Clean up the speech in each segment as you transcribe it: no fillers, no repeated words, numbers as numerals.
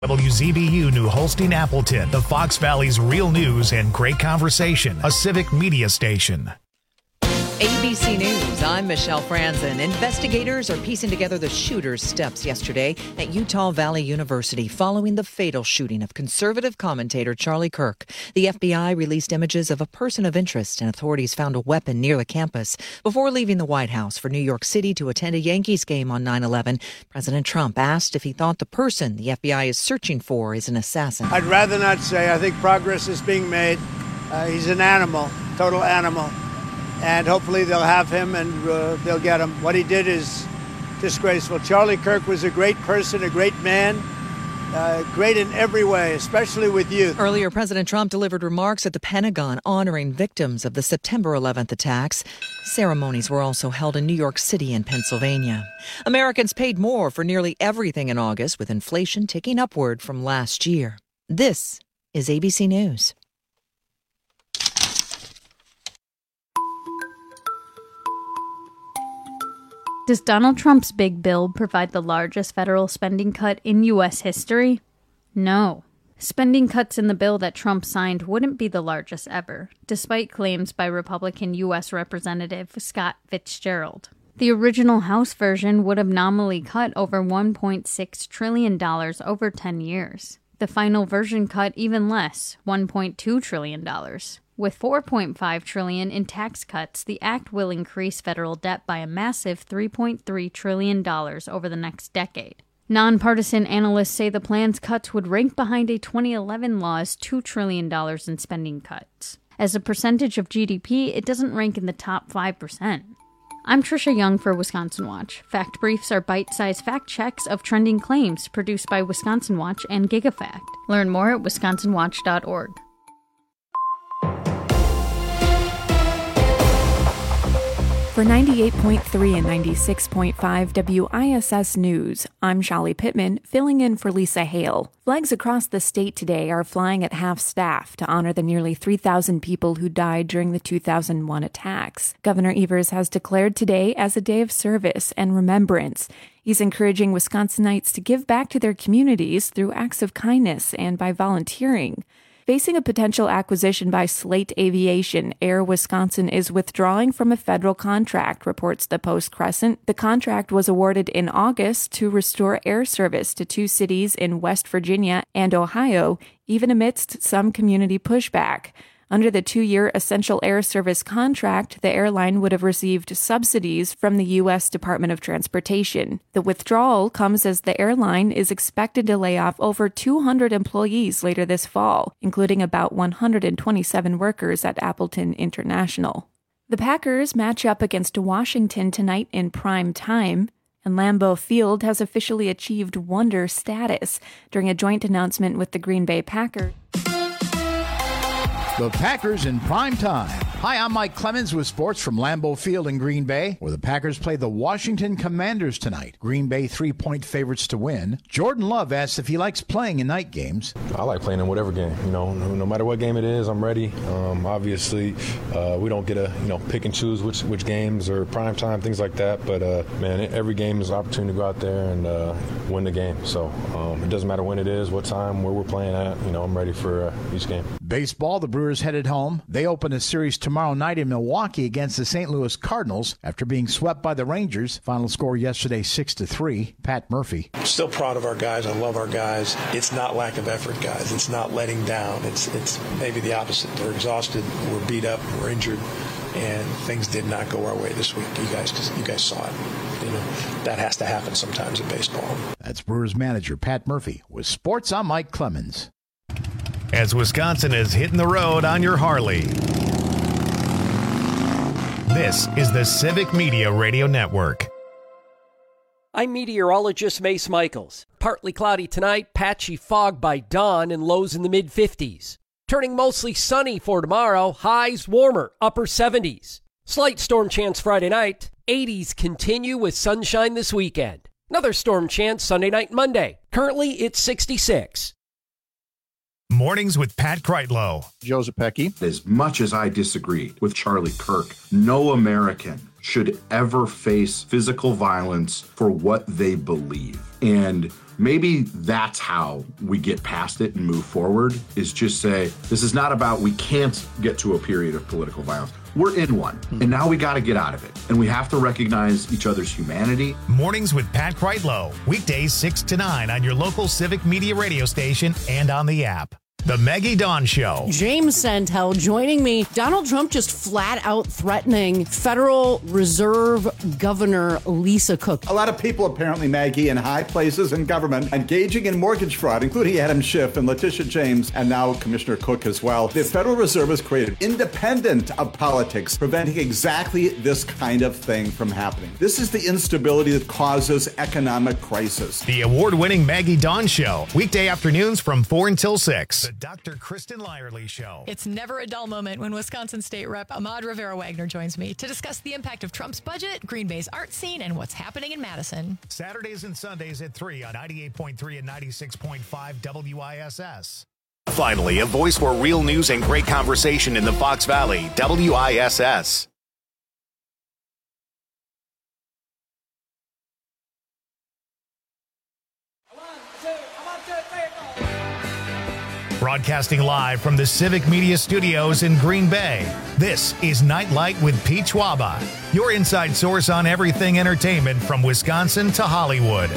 WZBU New Holstein Appleton, the Fox Valley's real news and great conversation, a civic media station. ABC News, I'm Michelle Franzen. Investigators are piecing together the shooter's steps yesterday at Utah Valley University following the fatal shooting of conservative commentator Charlie Kirk. The FBI released images of a person of interest, and authorities found a weapon near the campus. Before leaving the White House for New York City to attend a Yankees game on 9/11, President Trump asked if he thought the person the FBI is searching for is an assassin. I'd rather not say. I think progress is being made. He's an animal, total animal. And hopefully they'll have him and they'll get him. What he did is disgraceful. Charlie Kirk was a great person, a great man, great in every way, especially with youth. Earlier, President Trump delivered remarks at the Pentagon honoring victims of the September 11th attacks. Ceremonies were also held in New York City and Pennsylvania. Americans paid more for nearly everything in August, with inflation ticking upward from last year. This is ABC News. Does Donald Trump's big bill provide the largest federal spending cut in U.S. history? No. Spending cuts in the bill that Trump signed wouldn't be the largest ever, despite claims by Republican U.S. Representative Scott Fitzgerald. The original House version would have nominally cut over $1.6 trillion over 10 years. The final version cut even less, $1.2 trillion. With $4.5 trillion in tax cuts, the act will increase federal debt by a massive $3.3 trillion over the next decade. Nonpartisan analysts say the plan's cuts would rank behind a 2011 law's $2 trillion in spending cuts. As a percentage of GDP, it doesn't rank in the top 5%. I'm Trisha Young for Wisconsin Watch. Fact Briefs are bite-sized fact checks of trending claims produced by Wisconsin Watch and GigaFact. Learn more at wisconsinwatch.org. For 98.3 and 96.5 WISS News, I'm Shali Pittman, filling in for Lisa Hale. Flags across the state today are flying at half-staff to honor the nearly 3,000 people who died during the 2001 attacks. Governor Evers has declared today as a day of service and remembrance. He's encouraging Wisconsinites to give back to their communities through acts of kindness and by volunteering. Facing a potential acquisition by Slate Aviation, Air Wisconsin is withdrawing from a federal contract, reports the Post-Crescent. The contract was awarded in August to restore air service to two cities in West Virginia and Ohio, even amidst some community pushback. Under the 2-year Essential Air Service contract, the airline would have received subsidies from the U.S. Department of Transportation. The withdrawal comes as the airline is expected to lay off over 200 employees later this fall, including about 127 workers at Appleton International. The Packers match up against Washington tonight in prime time, and Lambeau Field has officially achieved Wonder status during a joint announcement with the Green Bay Packers. The Packers in prime time. Hi, I'm Mike Clemens with sports from Lambeau Field in Green Bay, where the Packers play the Washington Commanders tonight. Green Bay 3-point favorites to win. Jordan Love asks if he likes playing in night games. I like playing in whatever game. No matter what game it is, I'm ready. Obviously, we don't get to pick and choose which games or prime time, things like that. But man, every game is an opportunity to go out there and win the game. So it doesn't matter when it is, what time, where we're playing at. I'm ready for each game. Baseball, the Brewers headed home. They open a series tomorrow night in Milwaukee against the St. Louis Cardinals after being swept by the Rangers. Final score yesterday 6-3. Pat Murphy. I'm still proud of our guys. I love our guys. It's not lack of effort, guys. It's not letting down. It's maybe the opposite. We're exhausted. We're beat up. We're injured. And things did not go our way this week. You guys saw it. That has to happen sometimes in baseball. That's Brewers manager Pat Murphy. With sports, I'm Mike Clemens. As Wisconsin is hitting the road on your Harley. This is the Civic Media Radio Network. I'm meteorologist Mace Michaels. Partly cloudy tonight, patchy fog by dawn, and lows in the mid-50s. Turning mostly sunny for tomorrow, highs warmer, upper 70s. Slight storm chance Friday night, 80s continue with sunshine this weekend. Another storm chance Sunday night, Monday. Currently, it's 66. Mornings with Pat Kreitlow. Joe Zepecki. As much as I disagree with Charlie Kirk, no American should ever face physical violence for what they believe. And Maybe that's how we get past it and move forward, is just say, this is not about we can't get to a period of political violence. We're in one, and now we got to get out of it. And we have to recognize each other's humanity. Mornings with Pat Kreitlow. Weekdays 6 to 9 on your local Civic Media radio station and on the app. The Maggie Dawn Show. James Santel joining me. Donald Trump just flat out threatening Federal Reserve Governor Lisa Cook. A lot of people, apparently, Maggie, in high places in government engaging in mortgage fraud, including Adam Schiff and Letitia James, and now Commissioner Cook as well. The Federal Reserve has created independent of politics, preventing exactly this kind of thing from happening. This is the instability that causes economic crisis. The award-winning Maggie Dawn Show. Weekday afternoons from 4 until 6. The Dr. Kristen Lyerly Show. It's never a dull moment when Wisconsin State Rep Ahmad Rivera-Wagner joins me to discuss the impact of Trump's budget, Green Bay's art scene, and what's happening in Madison. Saturdays and Sundays at 3 on 98.3 and 96.5 WISS. Finally, a voice for real news and great conversation in the Fox Valley, WISS. Broadcasting live from the Civic Media Studios in Green Bay, this is Nightlight with Pete Schwaba, your inside source on everything entertainment from Wisconsin to Hollywood.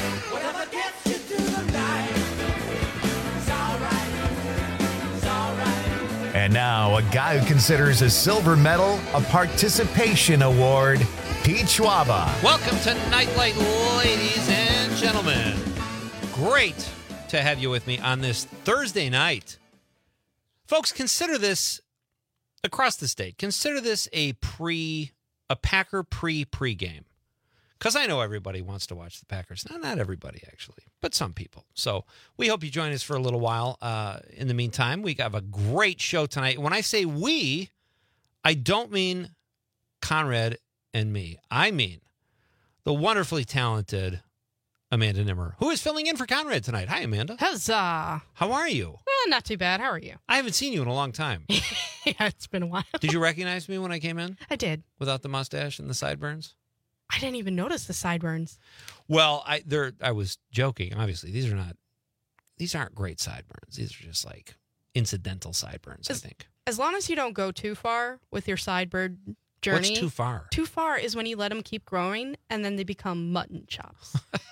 And now, a guy who considers a silver medal a participation award, Pete Schwaba. Welcome to Nightlight, ladies and gentlemen. Great to have you with me on this Thursday night. Folks, consider this across the state. Consider this a Packer pregame. Because I know everybody wants to watch the Packers. Not everybody, actually, but some people. So we hope you join us for a little while. In the meantime, we have a great show tonight. When I say we, I don't mean Conrad and me. I mean the wonderfully talented Amanda Nimmer, who is filling in for Conrad tonight. Hi, Amanda. Huzzah. How are you? Not too bad. How are you? I haven't seen you in a long time. Yeah, it's been a while. Did you recognize me when I came in? I did. Without the mustache and the sideburns? I didn't even notice the sideburns. Well, I was joking. Obviously, these aren't great sideburns. These are just like incidental sideburns, I think. As long as you don't go too far with your sideburn journey. What's too far? Too far is when you let them keep growing and then they become mutton chops.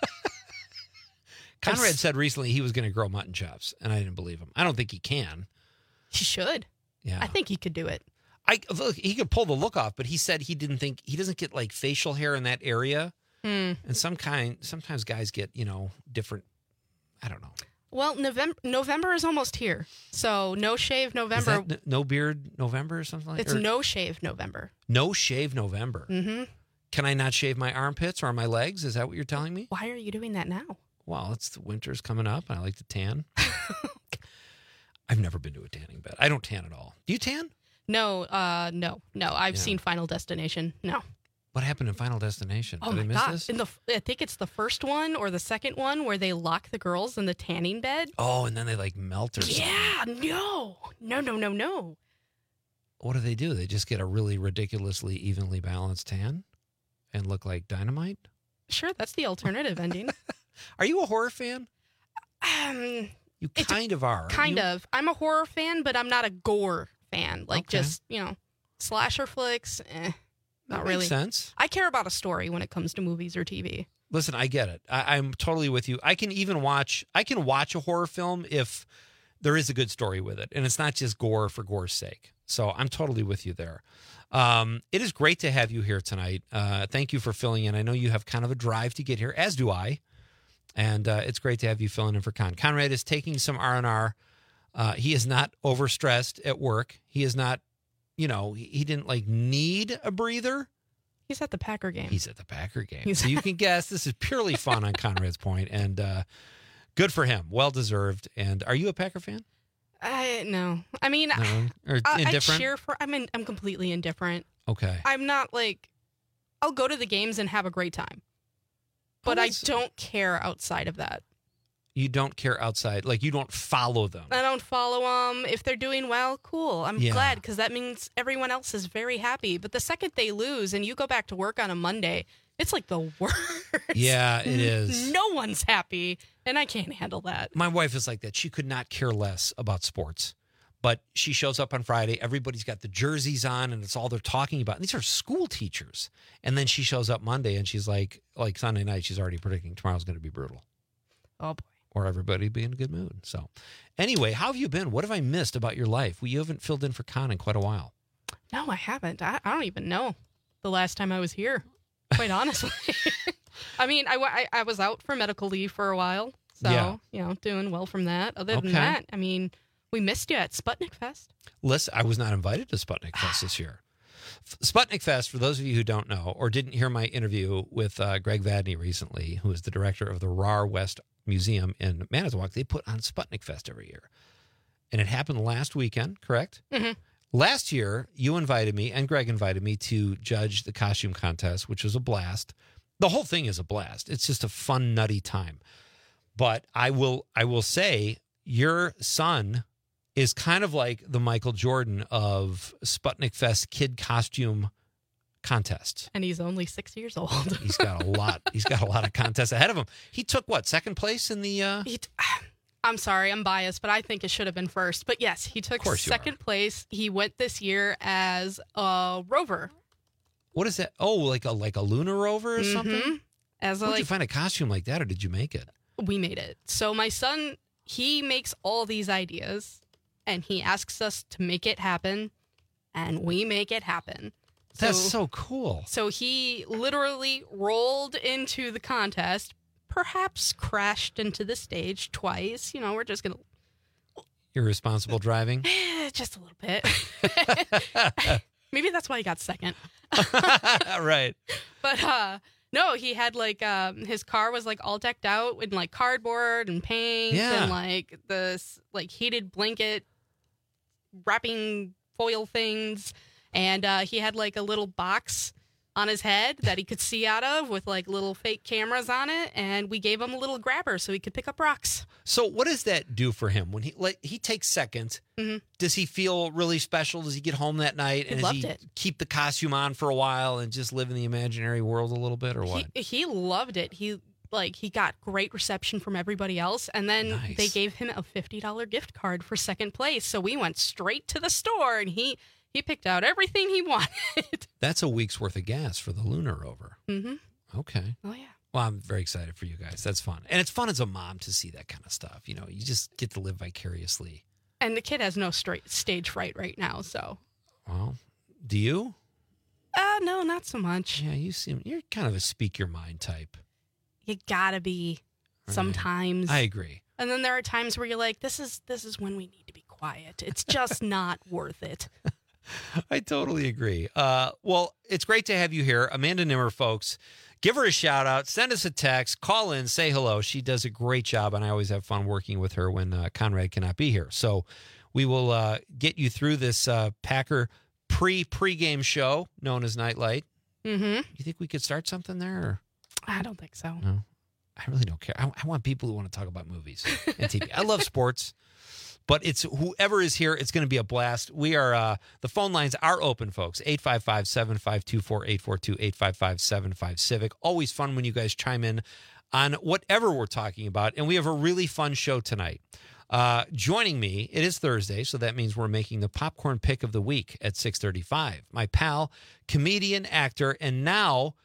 Conrad said recently he was going to grow mutton chops, and I didn't believe him. I don't think he can. He should. Yeah. I think he could do it. Look, he could pull the look off, but he said he doesn't get like facial hair in that area. And sometimes guys get, different, I don't know. Well, November is almost here. So no shave November. Is that no beard November or something like that? It's no shave November. No shave November. Mm-hmm. Can I not shave my armpits or my legs? Is that what you're telling me? Why are you doing that now? Well, it's the winter's coming up, and I like to tan. I've never been to a tanning bed. I don't tan at all. Do you tan? No. I've seen Final Destination. No. What happened in Final Destination? Oh, Did I my miss God. this? I think it's the first one or the second one where they lock the girls in the tanning bed. Oh, and then they like melt or something. Yeah, no. What do? They just get a really ridiculously evenly balanced tan and look like dynamite? Sure, that's the alternative ending. Are you a horror fan? You kind of are. Kind of. I'm a horror fan, but I'm not a gore fan. Like just, slasher flicks, not really. Makes sense. I care about a story when it comes to movies or TV. Listen, I get it. I'm totally with you. I can watch a horror film if there is a good story with it, and it's not just gore for gore's sake. So I'm totally with you there. It is great to have you here tonight. Thank you for filling in. I know you have kind of a drive to get here, as do I. And it's great to have you filling in for Conrad is taking some R&R. He is not overstressed at work. He is not, he didn't need a breather. He's at the Packer game. So you can guess this is purely fun on Conrad's point, and good for him. Well-deserved. And are you a Packer fan? No. I mean, no? Or indifferent? I cheer for, I'm completely indifferent. Okay. I'm not I'll go to the games and have a great time. But I don't care outside of that. You don't care outside? Like, you don't follow them? I don't follow them. If they're doing well, cool. I'm glad, because that means everyone else is very happy. But the second they lose and you go back to work on a Monday, It's like the worst. Yeah, it is. No one's happy, and I can't handle that. My wife is like that. She could not care less about sports. But she shows up on Friday. Everybody's got the jerseys on, and it's all they're talking about. And these are school teachers. And then she shows up Monday, and she's like Sunday night, she's already predicting tomorrow's going to be brutal. Oh, boy. Or everybody be in a good mood. So anyway, how have you been? What have I missed about your life? You haven't filled in for Con in quite a while. No, I haven't. I don't even know the last time I was here, quite honestly. I mean, I was out for medical leave for a while. So, doing well from that. Other than that, I mean, we missed you at Sputnik Fest. Listen, I was not invited to Sputnik Fest this year. Sputnik Fest, for those of you who don't know or didn't hear my interview with Greg Vadney recently, who is the director of the RAR West Museum in Manitowoc, they put on Sputnik Fest every year. And it happened last weekend, correct? Mm-hmm. Last year, you invited me and Greg invited me to judge the costume contest, which was a blast. The whole thing is a blast. It's just a fun, nutty time. But I will say your son is kind of like the Michael Jordan of Sputnik Fest kid costume contests. And he's only 6 years old. He's got a lot. He's got a lot of contests ahead of him. He took second place in the I'm sorry, I'm biased, but I think it should have been first. But yes, he took second place. He went this year as a rover. What is that? Oh, like a lunar rover or something? Did you find a costume like that, or did you make it? We made it. So my son, he makes all these ideas, and he asks us to make it happen, and we make it happen. That's so cool. So he literally rolled into the contest, perhaps crashed into the stage twice. We're just going to... Irresponsible driving? Just a little bit. Maybe that's why he got second. Right. But no, he had his car was all decked out with cardboard and paint and this heated blanket wrapping foil things. And he had a little box on his head that he could see out of with little fake cameras on it. And we gave him a little grabber so he could pick up rocks. So what does that do for him when he takes second? Mm-hmm. Does he feel really special? Does he get home that night and does he keep the costume on for a while and just live in the imaginary world a little bit, or what? He loved it. He got great reception from everybody else. And then they gave him a $50 gift card for second place. So we went straight to the store and he picked out everything he wanted. That's a week's worth of gas for the lunar rover. Mm-hmm. Okay. Oh, yeah. Well, I'm very excited for you guys. That's fun. And it's fun as a mom to see that kind of stuff. You just get to live vicariously. And the kid has no stage fright right now, so. Well, do you? No, not so much. Yeah, you're kind of a speak your mind type. You gotta be sometimes. I agree. And then there are times where you're like, this is when we need to be quiet. It's just not worth it. I totally agree. Well, it's great to have you here. Amanda Nimmer, folks. Give her a shout out. Send us a text. Call in. Say hello. She does a great job, and I always have fun working with her when Conrad cannot be here. So we will get you through this Packer pregame show known as Nightlight. Mm-hmm. You think we could start something there? Or? I don't think so. No, I really don't care. I want people who want to talk about movies and TV. I love sports. But it's whoever is here, it's going to be a blast. We are, the phone lines are open, folks. 855-752-4842, 855-75-CIVIC. Always fun when you guys chime in on whatever we're talking about. And we have a really fun show tonight. Joining me, it is Thursday, so that means we're making the popcorn pick of the week at 6:35. My pal, comedian, actor, and now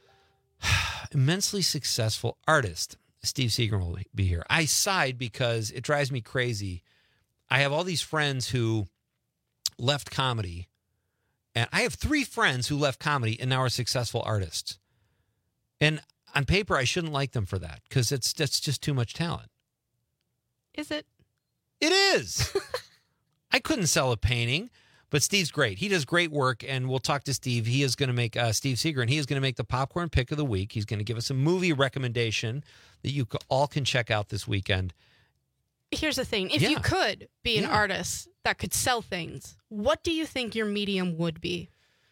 immensely successful artist, Steve Seagram will be here. I sighed because it drives me crazy. I have all these friends who left comedy, and I have 3 friends who left comedy and now are successful artists. And on paper, I shouldn't like them for that because that's just too much talent. Is it? It is. I couldn't sell a painting, but Steve's great. He does great work, and we'll talk to Steve. He is going to make Steve Seagram. He is going to make the popcorn pick of the week. He's going to give us a movie recommendation that you all can check out this weekend. Here's the thing. If you could be an artist that could sell things, what do you think your medium would be?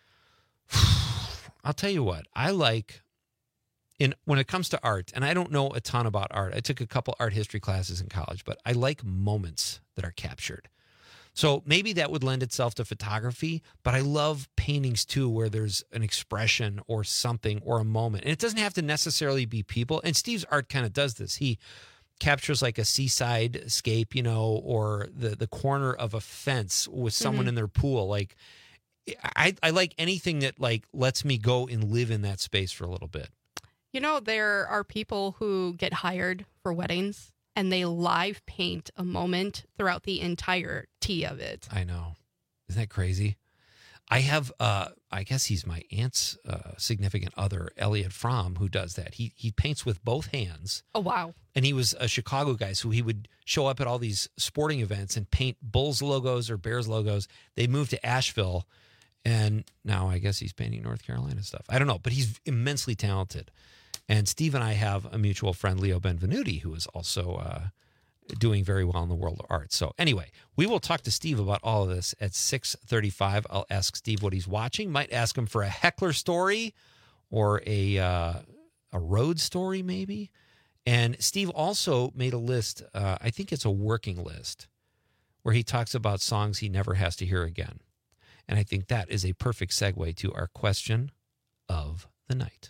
I'll tell you what. I like, when it comes to art, and I don't know a ton about art. I took a couple art history classes in college, but I like moments that are captured. So maybe that would lend itself to photography, but I love paintings too, where there's an expression or something or a moment. And it doesn't have to necessarily be people. And Steve's art kind of does this. He captures like a seaside escape, you know, or the corner of a fence with someone in their pool. Like I like anything that like lets me go and live in that space for a little bit. You know, there are people who get hired for weddings and they live paint a moment throughout the entirety of it. I know. Isn't that crazy? I have, I guess he's my aunt's significant other, Elliot Fromm, who does that. He paints with both hands. Oh, wow. And he was a Chicago guy, so he would show up at all these sporting events and paint Bulls logos or Bears logos. They moved to Asheville, and now I guess he's painting North Carolina stuff. I don't know, but he's immensely talented. And Steve and I have a mutual friend, Leo Benvenuti, who is also doing very well in the world of art. So anyway, we will talk to Steve about all of this at 6:35. I'll ask Steve what he's watching. Might ask him for a heckler story or a road story maybe. And Steve also made a list, I think it's a working list, where he talks about songs he never has to hear again. And I think that is a perfect segue to our question of the night.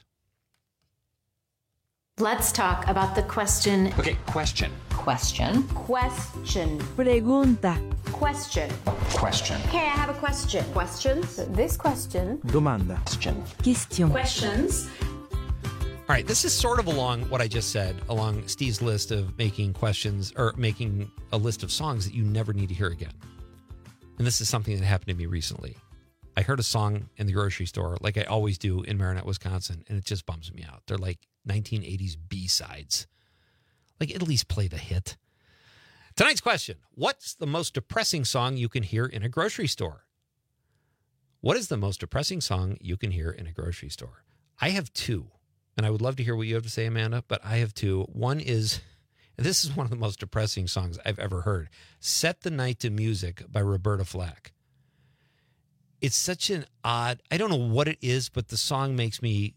Let's talk about the question. Okay, question. Question. Question. Pregunta. Question. Question. Okay, I have a question. Questions? This question. Domanda. Question. Questions. All right, this is sort of along what I just said, along Steve's list of making questions or making a list of songs that you never need to hear again. And this is something that happened to me recently. I heard a song in the grocery store, like I always do in Marinette, Wisconsin, and it just bums me out. They're like 1980s B-sides. Like, at least play the hit. Tonight's question: what's the most depressing song you can hear in a grocery store? What is the most depressing song you can hear in a grocery store? I have two, and I would love to hear what you have to say, Amanda, but I have two. One is, this is one of the most depressing songs I've ever heard, Set the Night to Music by Roberta Flack. It's such an odd, I don't know what it is, but the song makes me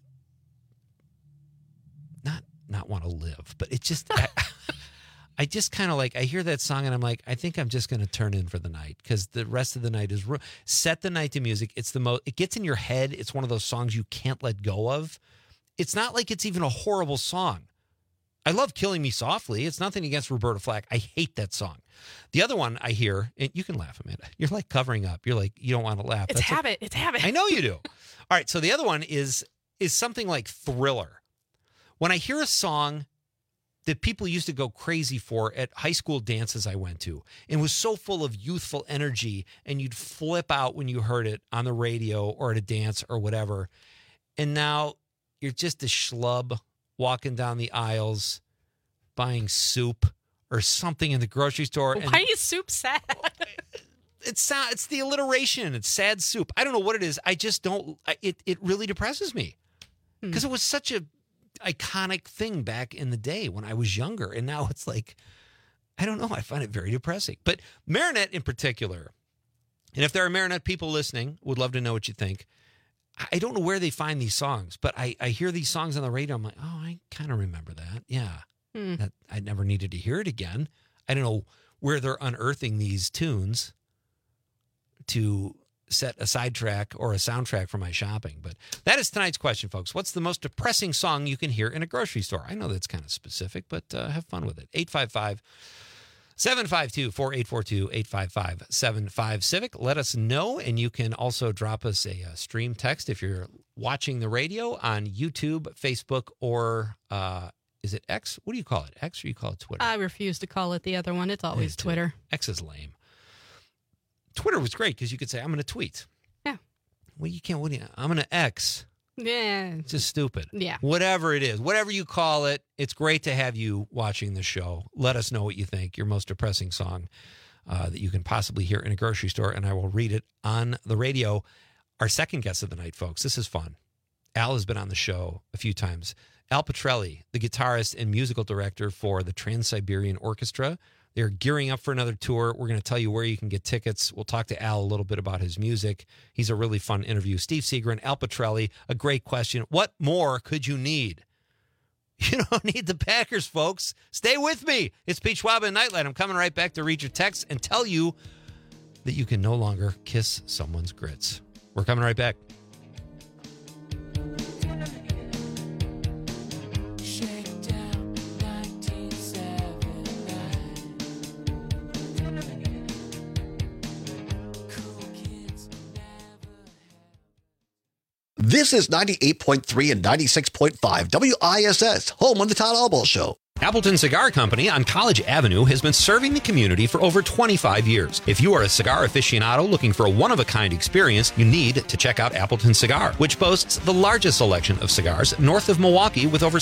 not want to live, but it just, I just kind of like, I hear that song and I'm like, I think I'm just going to turn in for the night because the rest of the night is, Set the Night to Music. It's the most, it gets in your head. It's one of those songs you can't let go of. It's not like it's even a horrible song. I love Killing Me Softly. It's nothing against Roberta Flack. I hate that song. The other one I hear, and you can laugh, Amanda. You're like covering up. You're like, you don't want to laugh. It's habit. It's habit. I know you do. All right. So the other one is something like Thriller. When I hear a song that people used to go crazy for at high school dances I went to, and was so full of youthful energy, and you'd flip out when you heard it on the radio or at a dance or whatever, and now you're just a schlub walking down the aisles buying soup or something in the grocery store. Why is soup sad? It's the alliteration. It's sad soup. I don't know what it is. I just don't. It really depresses me because it was such a iconic thing back in the day when I was younger, and now it's like, I don't know. I find it very depressing. But Marinette in particular, and if there are Marinette people listening, would love to know what you think. I don't know where they find these songs, but I hear these songs on the radio. I'm like, oh, I kind of remember that. Yeah, that I never needed to hear it again. I don't know where they're unearthing these tunes to set a sidetrack or a soundtrack for my shopping. But that is tonight's question, folks. What's the most depressing song you can hear in a grocery store? I know that's kind of specific, but have fun with it. 855-752-4842, 855-75-CIVIC. Let us know, and you can also drop us a stream text if you're watching the radio on YouTube, Facebook, or is it X? What do you call it? X, or you call it Twitter? I refuse to call it the other one. It's always Twitter. X is lame. Twitter was great because you could say, I'm going to tweet. Yeah. Well, you can't. I'm going to X. Yeah. It's just stupid. Yeah. Whatever it is, whatever you call it, it's great to have you watching the show. Let us know what you think, your most depressing song that you can possibly hear in a grocery store, and I will read it on the radio. Our second guest of the night, folks. This is fun. Al has been on the show a few times. Al Pitrelli, the guitarist and musical director for the Trans-Siberian Orchestra. They're gearing up for another tour. We're going to tell you where you can get tickets. We'll talk to Al a little bit about his music. He's a really fun interview. Steve Seagren, Al Pitrelli, a great question. What more could you need? You don't need the Packers, folks. Stay with me. It's Pete Schwab and Nightlight. I'm coming right back to read your texts and tell you that you can no longer kiss someone's grits. We're coming right back. This is 98.3 and 96.5 WISS, home of the Todd Albaugh Show. Appleton Cigar Company on College Avenue has been serving the community for over 25 years. If you are a cigar aficionado looking for a one-of-a-kind experience, you need to check out Appleton Cigar, which boasts the largest selection of cigars north of Milwaukee with over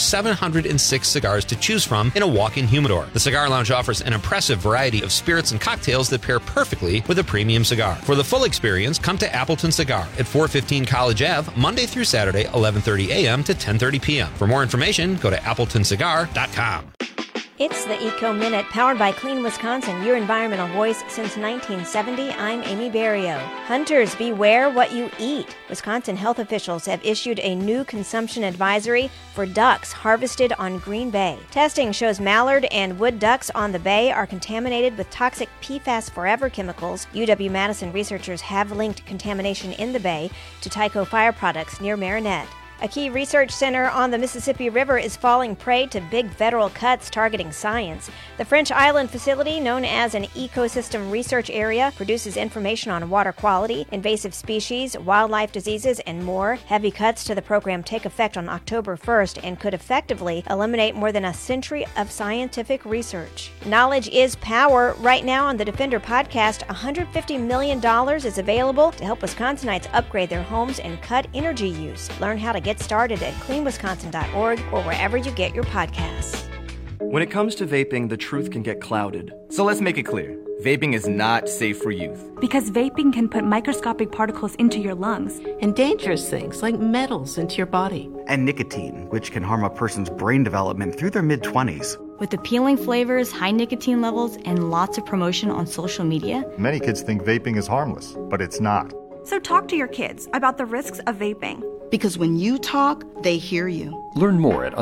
706 cigars to choose from in a walk-in humidor. The Cigar Lounge offers an impressive variety of spirits and cocktails that pair perfectly with a premium cigar. For the full experience, come to Appleton Cigar at 415 College Ave, Monday through Saturday, 11:30 a.m. to 10:30 p.m. For more information, go to appletoncigar.com. It's the Eco Minute, powered by Clean Wisconsin, your environmental voice since 1970. I'm Amy Barrio. Hunters, beware what you eat. Wisconsin health officials have issued a new consumption advisory for ducks harvested on Green Bay. Testing shows mallard and wood ducks on the bay are contaminated with toxic PFAS Forever chemicals. UW-Madison researchers have linked contamination in the bay to Tyco Fire products near Marinette. A key research center on the Mississippi River is falling prey to big federal cuts targeting science. The French Island facility, known as an ecosystem research area, produces information on water quality, invasive species, wildlife diseases, and more. Heavy cuts to the program take effect on October 1st and could effectively eliminate more than a century of scientific research. Knowledge is power. Right now on the Defender podcast, $150 million is available to help Wisconsinites upgrade their homes and cut energy use. Learn how to get started at cleanwisconsin.org or wherever you get your podcasts. When it comes to vaping, the truth can get clouded. So let's make it clear. Vaping is not safe for youth. Because vaping can put microscopic particles into your lungs. And dangerous things like metals into your body. And nicotine, which can harm a person's brain development through their mid-20s. With appealing flavors, high nicotine levels, and lots of promotion on social media, many kids think vaping is harmless, but it's not. So talk to your kids about the risks of vaping. Because when you talk, they hear you. Learn more at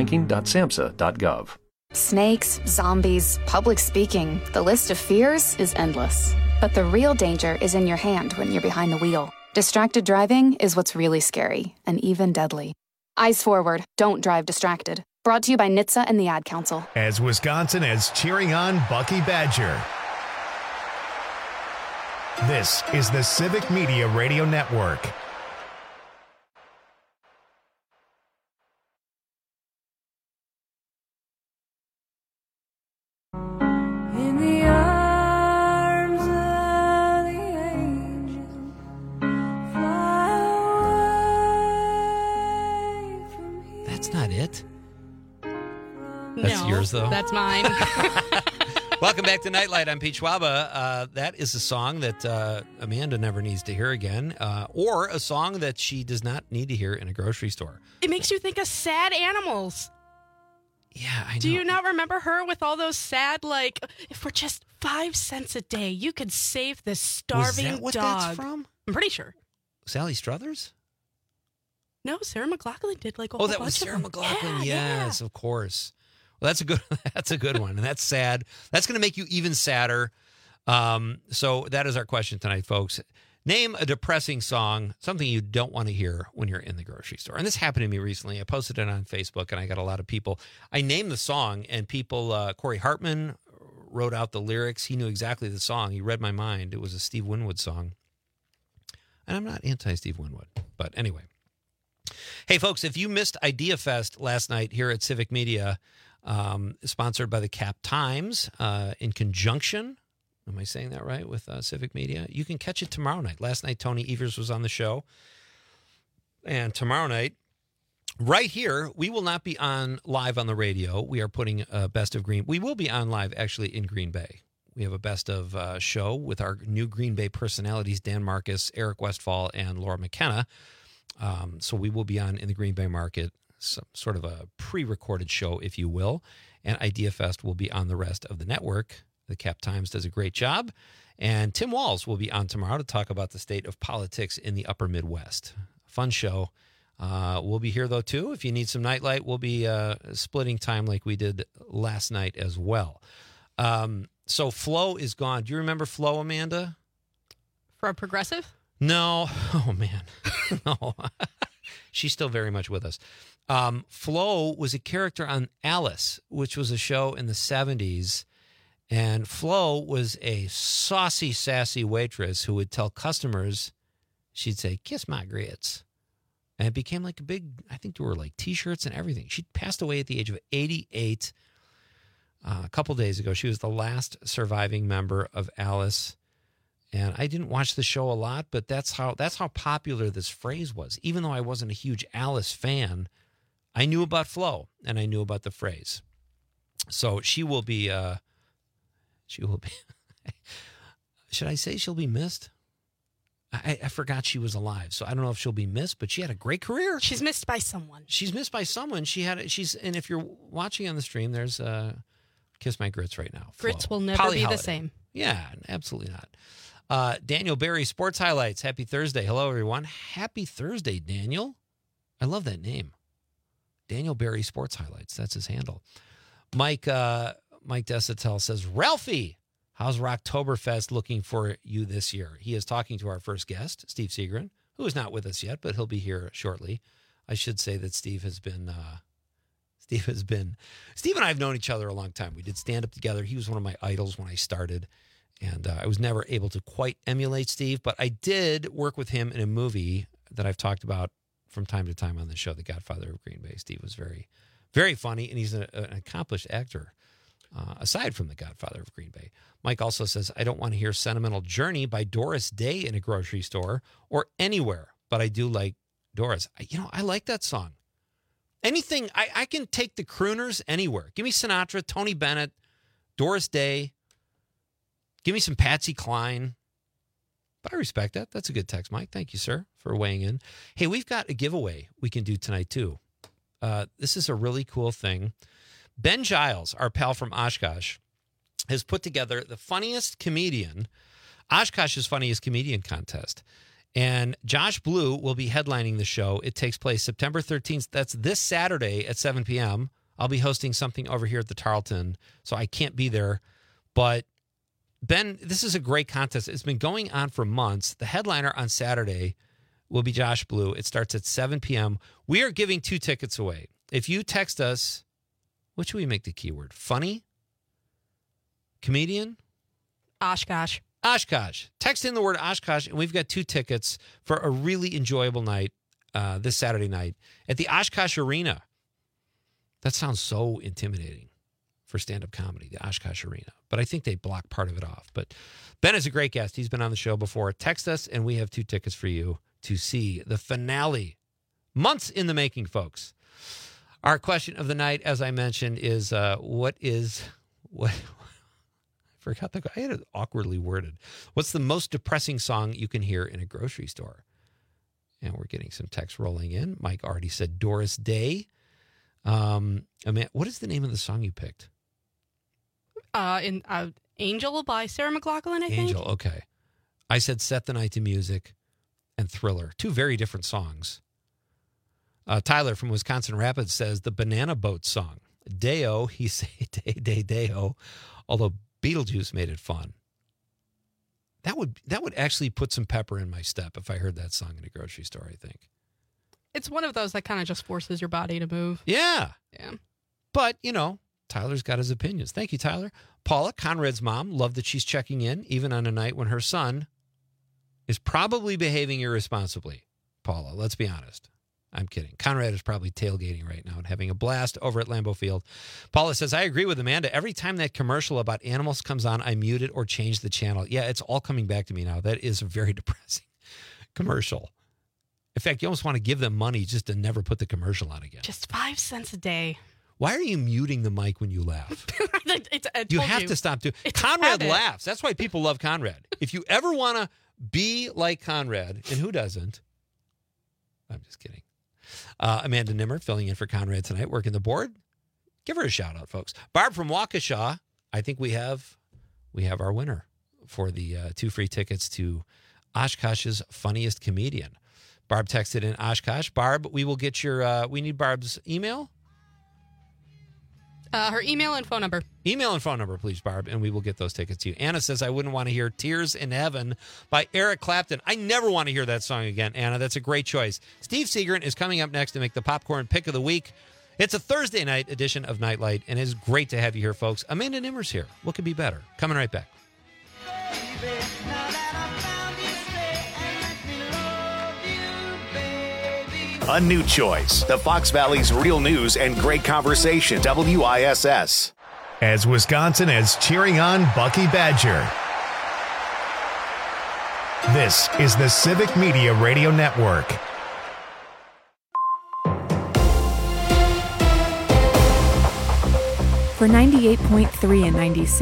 underagedrinking.samhsa.gov. Snakes, zombies, public speaking. The list of fears is endless. But the real danger is in your hand when you're behind the wheel. Distracted driving is what's really scary and even deadly. Eyes forward. Don't drive distracted. Brought to you by NHTSA and the Ad Council. As Wisconsin is cheering on Bucky Badger. This is the Civic Media Radio Network. That's not it. That's yours, though. That's mine. Welcome back to Nightlight. I'm Pete Schwaba. That is a song that Amanda never needs to hear again, or a song that she does not need to hear in a grocery store. It makes you think of sad animals. Yeah, I know. Do you not remember her with all those sad, like, if for just 5 cents a day, you could save this starving Was that what dog? That's from? I'm pretty sure. Sally Struthers? No, Sarah McLachlan did like a whole bunch of them. Oh, that was Sarah McLachlan. Yeah, yes, of course. Well, that's a good one, and that's sad. That's going to make you even sadder. So that is our question tonight, folks. Name a depressing song, something you don't want to hear when you're in the grocery store. And this happened to me recently. I posted it on Facebook, and I got a lot of people. I named the song, and people, Corey Hartman wrote out the lyrics. He knew exactly the song. He read my mind. It was a Steve Winwood song. And I'm not anti-Steve Winwood, but anyway. Hey, folks, if you missed Idea Fest last night here at Civic Media, sponsored by the Cap Times, in conjunction, am I saying that right, with Civic Media? You can catch it tomorrow night. Last night, Tony Evers was on the show. And tomorrow night, right here, we will not be on live on the radio. We are putting a Best of Green. We will be on live, actually, in Green Bay. We have a Best of show with our new Green Bay personalities, Dan Marcus, Eric Westfall, and Laura McKenna. So we will be on in the Green Bay market, sort of a pre-recorded show, if you will. And Idea Fest will be on the rest of the network. The Cap Times does a great job. And Tim Walz will be on tomorrow to talk about the state of politics in the upper Midwest. Fun show. We'll be here, though, too. If you need some nightlight, we'll be splitting time like we did last night as well. So Flo is gone. Do you remember Flo, Amanda? For a progressive? No. Oh, man. No. She's still very much with us. Flo was a character on Alice, which was a show in the 70s. And Flo was a saucy, sassy waitress who would tell customers, she'd say, "Kiss my grits." And it became like a big, I think there were like T-shirts and everything. She passed away at the age of 88 a couple days ago. She was the last surviving member of Alice. And I didn't watch the show a lot, but that's how popular this phrase was. Even though I wasn't a huge Alice fan, I knew about Flo and I knew about the phrase. So she will be, should I say she'll be missed? I forgot she was alive, so I don't know if she'll be missed, but she had a great career. She's missed by someone. She's missed by someone. And if you're watching on the stream, there's Kiss My Grits right now. Grits Flo. will never Polly be Holiday. the same. Yeah, absolutely not. Daniel Berry, Sports Highlights. Happy Thursday. Hello, everyone. Happy Thursday, Daniel. I love that name. Daniel Berry, Sports Highlights. That's his handle. Mike Desatel says, Ralphie, how's Rocktoberfest looking for you this year? He is talking to our first guest, Steve Seagren, who is not with us yet, but he'll be here shortly. I should say that Steve and I have known each other a long time. We did stand up together. He was one of my idols when I started, and I was never able to quite emulate Steve, but I did work with him in a movie that I've talked about from time to time on the show, The Godfather of Green Bay. Steve was very, very funny, and he's an accomplished actor. Aside from The Godfather of Green Bay. Mike also says, I don't want to hear Sentimental Journey by Doris Day in a grocery store or anywhere, but I do like Doris. I like that song. Anything, I can take the crooners anywhere. Give me Sinatra, Tony Bennett, Doris Day. Give me some Patsy Cline. But I respect that. That's a good text, Mike. Thank you, sir, for weighing in. Hey, we've got a giveaway we can do tonight, too. This is a really cool thing. Ben Giles, our pal from Oshkosh, has put together the funniest comedian, Oshkosh's funniest comedian contest. And Josh Blue will be headlining the show. It takes place September 13th. That's this Saturday at 7 p.m. I'll be hosting something over here at the Tarleton, so I can't be there. But Ben, this is a great contest. It's been going on for months. The headliner on Saturday will be Josh Blue. It starts at 7 p.m. We are giving 2 tickets away. If you text us, what should we make the keyword? Funny? Comedian? Oshkosh. Oshkosh. Text in the word Oshkosh, and we've got 2 tickets for a really enjoyable night this Saturday night at the Oshkosh Arena. That sounds so intimidating for stand-up comedy, the Oshkosh Arena. But I think they block part of it off. But Ben is a great guest. He's been on the show before. Text us, and we have 2 tickets for you to see the finale. Months in the making, folks. Our question of the night, as I mentioned, is what I forgot I had it awkwardly worded. What's the most depressing song you can hear in a grocery store? And we're getting some text rolling in. Mike already said Doris Day. What is the name of the song you picked? Angel by Sarah McLachlan, I think. Angel, okay. I said Set the Night to Music and Thriller. 2 very different songs. Tyler from Wisconsin Rapids says the Banana Boat song. Deo, he say day Deo, although Beetlejuice made it fun. That would actually put some pepper in my step if I heard that song in a grocery store, I think. It's one of those that kind of just forces your body to move. Yeah. Yeah. But, Tyler's got his opinions. Thank you, Tyler. Paula, Conrad's mom, love that she's checking in, even on a night when her son is probably behaving irresponsibly. Paula, let's be honest. I'm kidding. Conrad is probably tailgating right now and having a blast over at Lambeau Field. Paula says, I agree with Amanda. Every time that commercial about animals comes on, I mute it or change the channel. Yeah, it's all coming back to me now. That is a very depressing commercial. In fact, you almost want to give them money just to never put the commercial on again. Just 5 cents a day. Why are you muting the mic when you laugh? You have to stop doing it. Conrad laughs. That's why people love Conrad. If you ever want to be like Conrad, and who doesn't? I'm just kidding. Amanda Nimmer filling in for Conrad tonight, working the board. Give her a shout out, folks. Barb from Waukesha. I think we have our winner for the 2 free tickets to Oshkosh's Funniest Comedian. Barb texted in Oshkosh. Barb, we will get your. We need Barb's email. Her email and phone number. Email and phone number, please, Barb, and we will get those tickets to you. Anna says, I wouldn't want to hear Tears in Heaven by Eric Clapton. I never want to hear that song again, Anna. That's a great choice. Steve Segrant is coming up next to make the Popcorn Pick of the Week. It's a Thursday night edition of Nightlight, and it's great to have you here, folks. Amanda Nimmer's here. What could be better? Coming right back. A new choice. The Fox Valley's real news and great conversation. WISS. As Wisconsin is cheering on Bucky Badger. This is the Civic Media Radio Network. For 98.3 and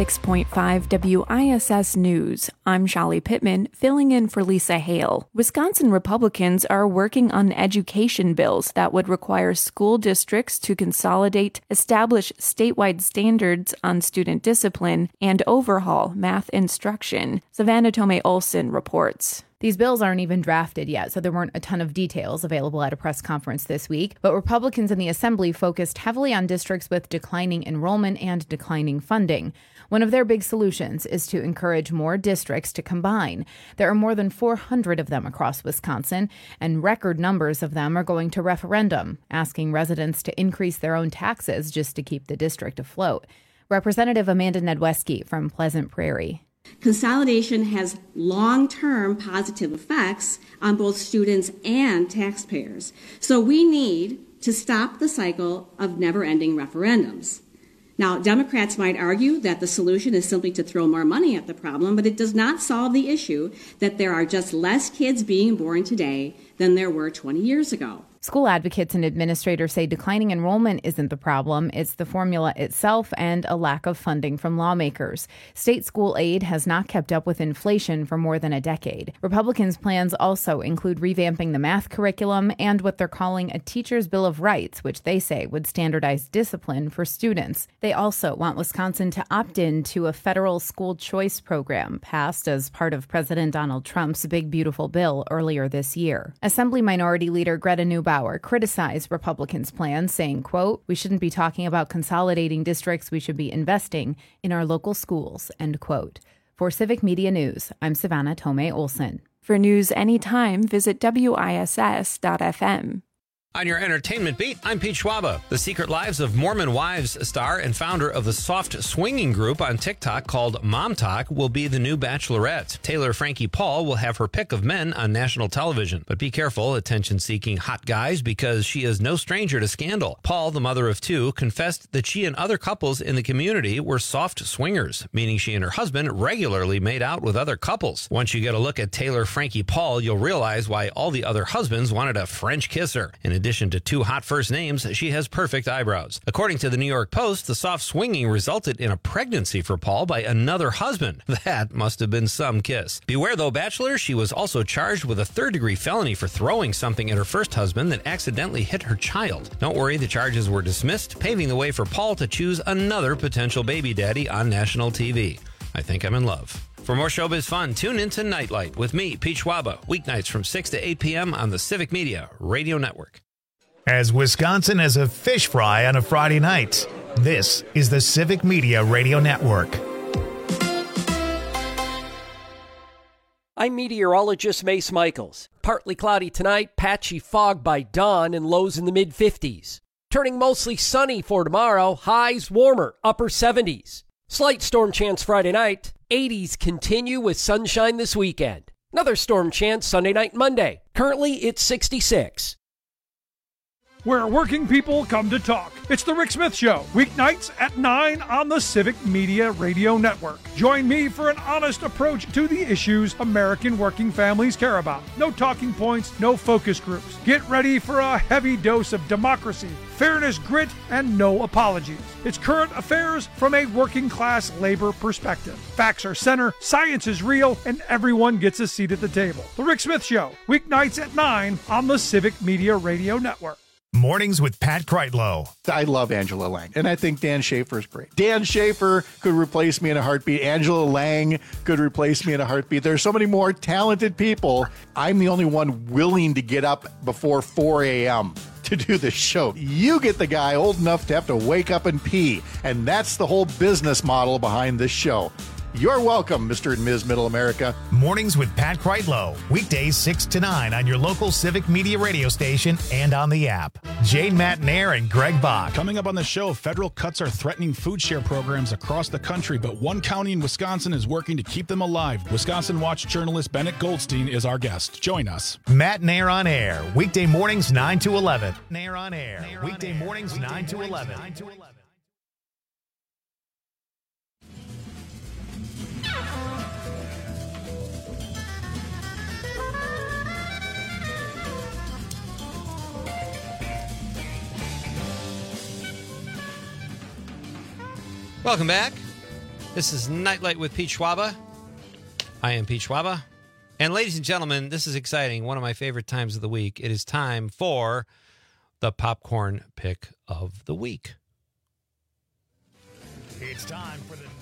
96.5 WISS News, I'm Shali Pittman, filling in for Lisa Hale. Wisconsin Republicans are working on education bills that would require school districts to consolidate, establish statewide standards on student discipline, and overhaul math instruction. Savannah Tomei Olson reports. These bills aren't even drafted yet, so there weren't a ton of details available at a press conference this week. But Republicans in the Assembly focused heavily on districts with declining enrollment and declining funding. One of their big solutions is to encourage more districts to combine. There are more than 400 of them across Wisconsin, and record numbers of them are going to referendum, asking residents to increase their own taxes just to keep the district afloat. Representative Amanda Nedweski from Pleasant Prairie. Consolidation has long-term positive effects on both students and taxpayers. So we need to stop the cycle of never-ending referendums. Now, Democrats might argue that the solution is simply to throw more money at the problem, but it does not solve the issue that there are just less kids being born today than there were 20 years ago. School advocates and administrators say declining enrollment isn't the problem. It's the formula itself and a lack of funding from lawmakers. State school aid has not kept up with inflation for more than a decade. Republicans' plans also include revamping the math curriculum and what they're calling a teacher's bill of rights, which they say would standardize discipline for students. They also want Wisconsin to opt in to a federal school choice program passed as part of President Donald Trump's Big Beautiful Bill earlier this year. Assembly Minority Leader Greta Neubauer criticized Republicans' plans, saying, quote, "We shouldn't be talking about consolidating districts. We should be investing in our local schools," end quote. For Civic Media News, I'm Savannah Tomei Olson. For news anytime, visit WISS.FM. On your entertainment beat, I'm Pete Schwaba. The Secret Lives of Mormon Wives star and founder of the soft swinging group on TikTok called Mom Talk will be the new Bachelorette. Taylor Frankie Paul will have her pick of men on national television. But be careful, attention-seeking hot guys, because she is no stranger to scandal. Paul, the mother of two, confessed that she and other couples in the community were soft swingers, meaning she and her husband regularly made out with other couples. Once you get a look at Taylor Frankie Paul, you'll realize why all the other husbands wanted a French kiss her. In addition to two hot first names, she has perfect eyebrows. According to the New York Post, the soft swinging resulted in a pregnancy for Paul by another husband. That must have been some kiss. Beware though, Bachelor, she was also charged with a third-degree felony for throwing something at her first husband that accidentally hit her child. Don't worry, the charges were dismissed, paving the way for Paul to choose another potential baby daddy on national TV. I think I'm in love. For more showbiz fun, tune into Nightlight with me, Pete Schwaba, weeknights from 6 to 8 p.m. on the Civic Media Radio Network. As Wisconsin has a fish fry on a Friday night, this is the Civic Media Radio Network. I'm meteorologist Mace Michaels. Partly cloudy tonight, patchy fog by dawn, and lows in the mid-50s. Turning mostly sunny for tomorrow, highs warmer, upper 70s. Slight storm chance Friday night, 80s continue with sunshine this weekend. Another storm chance Sunday night and Monday. Currently, it's 66. Where working people come to talk. It's The Rick Smith Show, weeknights at 9 on the Civic Media Radio Network. Join me for an honest approach to the issues American working families care about. No talking points, no focus groups. Get ready for a heavy dose of democracy, fairness, grit, and no apologies. It's current affairs from a working class labor perspective. Facts are center, science is real, and everyone gets a seat at the table. The Rick Smith Show, weeknights at 9 on the Civic Media Radio Network. Mornings with Pat Kreitlow. I love Angela Lang, and I think Dan Schaefer is great. Dan Schaefer could replace me in a heartbeat. Angela Lang could replace me in a heartbeat. There's so many more talented people. I'm the only one willing to get up before 4 a.m. to do the show. You get the guy old enough to have to wake up and pee, and that's the whole business model behind this show. You're welcome, Mr. and Ms. Middle America. Mornings with Pat Kreitlow. Weekdays 6 to 9 on your local Civic Media radio station and on the app. Jane Matnair and Greg Bach. Coming up on the show, federal cuts are threatening food share programs across the country, but one county in Wisconsin is working to keep them alive. Wisconsin Watch journalist Bennett Goldstein is our guest. Join us. Matt Nair on Air. Weekday mornings 9 to 11. Nair on Air. Weekday mornings 9 to 11. Welcome back. This is Nightlight with Pete Schwaba. I am Pete Schwaba. And ladies and gentlemen, this is exciting. One of my favorite times of the week. It is time for the popcorn pick of the week. It's time for the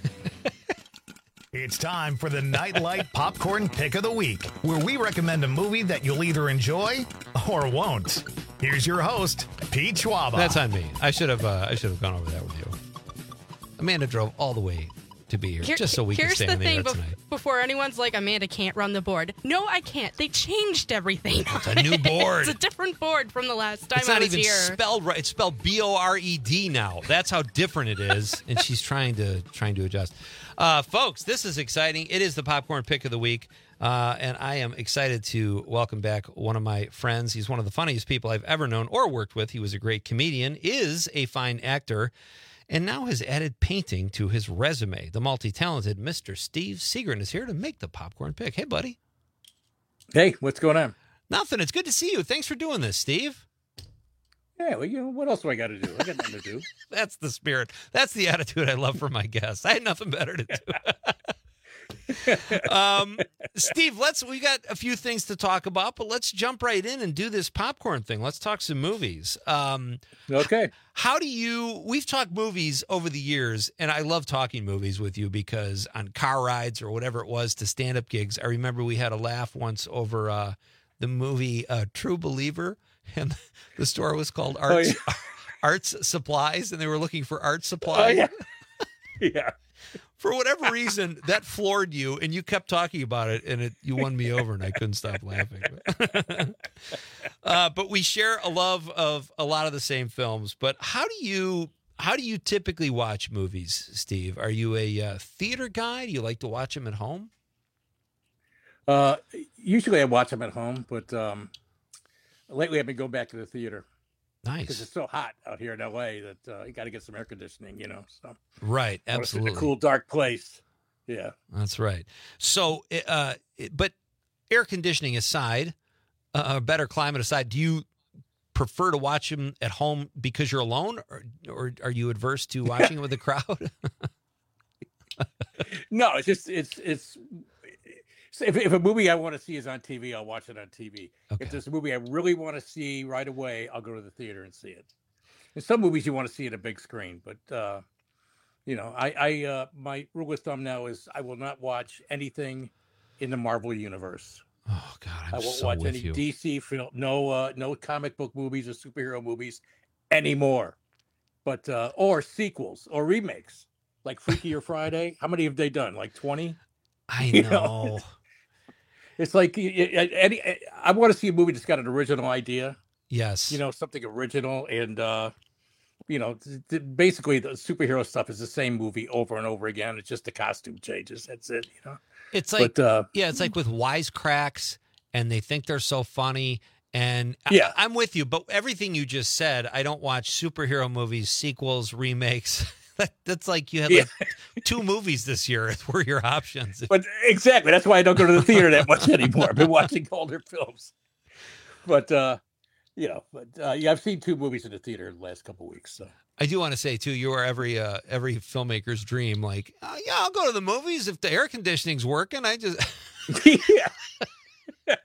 It's time for the Nightlight Popcorn Pick of the Week, where we recommend a movie that you'll either enjoy or won't. Here's your host, Pete Schwaba. That's on me. I should have gone over that with you. Amanda drove all the way to be here just so we can stay on the air tonight. Here's the thing before anyone's like, Amanda can't run the board. No, I can't. They changed everything. It's a new board. It's a different board from the last time I was here. It's not even here. Spelled right. It's spelled B-O-R-E-D now. That's how different it is, and she's trying to adjust. Folks, this is exciting. It is the Popcorn Pick of the Week, and I am excited to welcome back one of my friends. He's one of the funniest people I've ever known or worked with. He was a great comedian, is a fine actor, and now has added painting to his resume. The multi-talented Mr. Steve Seagren is here to make the popcorn pick. Hey, buddy. Hey, what's going on? Nothing. It's good to see you. Thanks for doing this, Steve. Yeah, well, what else do I got to do? I got nothing to do. That's the spirit. That's the attitude I love for my guests. I had nothing better to do. Steve, we got a few things to talk about, but let's jump right in and do this popcorn thing. Let's talk some movies. Okay. We've talked movies over the years, and I love talking movies with you because on car rides or whatever it was to stand-up gigs, I remember we had a laugh once over the movie True Believer, and the store was called Arts Supplies, and they were looking for art supplies. Oh, yeah. Yeah. For whatever reason, that floored you, and you kept talking about it, and you won me over, and I couldn't stop laughing. But we share a love of a lot of the same films. But how do you typically watch movies, Steve? Are you a theater guy? Do you like to watch them at home? Usually I watch them at home, but lately I've been going back to the theater. Nice. Because it's so hot out here in LA that you got to get some air conditioning, So right, absolutely. It's a cool, dark place. Yeah, that's right. So, but air conditioning aside, a better climate aside, do you prefer to watch them at home because you're alone, or are you adverse to watching it with a crowd? No, it's just if a movie I want to see is on TV, I'll watch it on TV. Okay. If there's a movie I really want to see right away, I'll go to the theater and see it. And some movies you want to see at a big screen, but my rule of thumb now is I will not watch anything in the Marvel universe. Oh God, I won't watch any DC film, no comic book movies or superhero movies anymore. But or sequels or remakes like Freaky or Friday. How many have they done? Like 20? I know. It's like I want to see a movie that's got an original idea. Yes. Something original. And, basically the superhero stuff is the same movie over and over again. It's just the costume changes. That's it, It's like, it's like with wisecracks, and they think they're so funny. And yeah. I'm with you, but everything you just said, I don't watch superhero movies, sequels, remakes. That's like you had like 2 movies this year were your options. But exactly. That's why I don't go to the theater that much anymore. I've been watching older films. But, I've seen 2 movies in the theater in the last couple of weeks. So I do want to say, too, you are every filmmaker's dream. Like, I'll go to the movies if the air conditioning's working. I just... Yeah.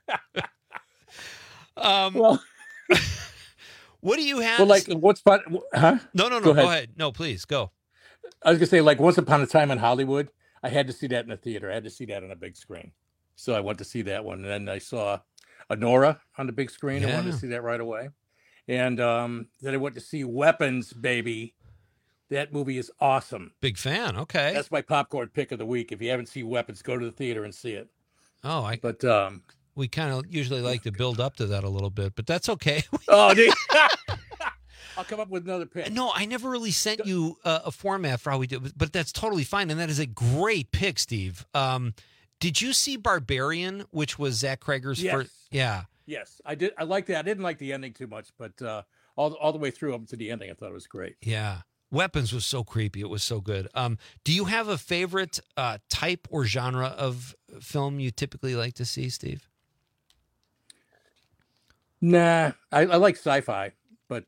Well... What do you have? Well, like, what's fun? Huh? No. Go ahead. No, please go. I was gonna say, like, Once Upon a Time in Hollywood. I had to see that in the theater. I had to see that on a big screen. So I went to see that one, and then I saw Anora on the big screen. Yeah. I wanted to see that right away. And then I went to see Weapons, baby. That movie is awesome. Big fan. Okay. That's my popcorn pick of the week. If you haven't seen Weapons, go to the theater and see it. Oh, But we kind of usually like to build up to that a little bit, but that's okay. oh, I'll come up with another pick. No, I never really sent you a format for how we do it, but that's totally fine. And that is a great pick, Steve. Did you see Barbarian, which was Zach Cregger's first? Yeah. Yes, I did. I liked that. I didn't like the ending too much, but all the way through up to the ending, I thought it was great. Yeah. Weapons was so creepy. It was so good. Do you have a favorite type or genre of film you typically like to see, Steve? Nah, I like sci-fi, but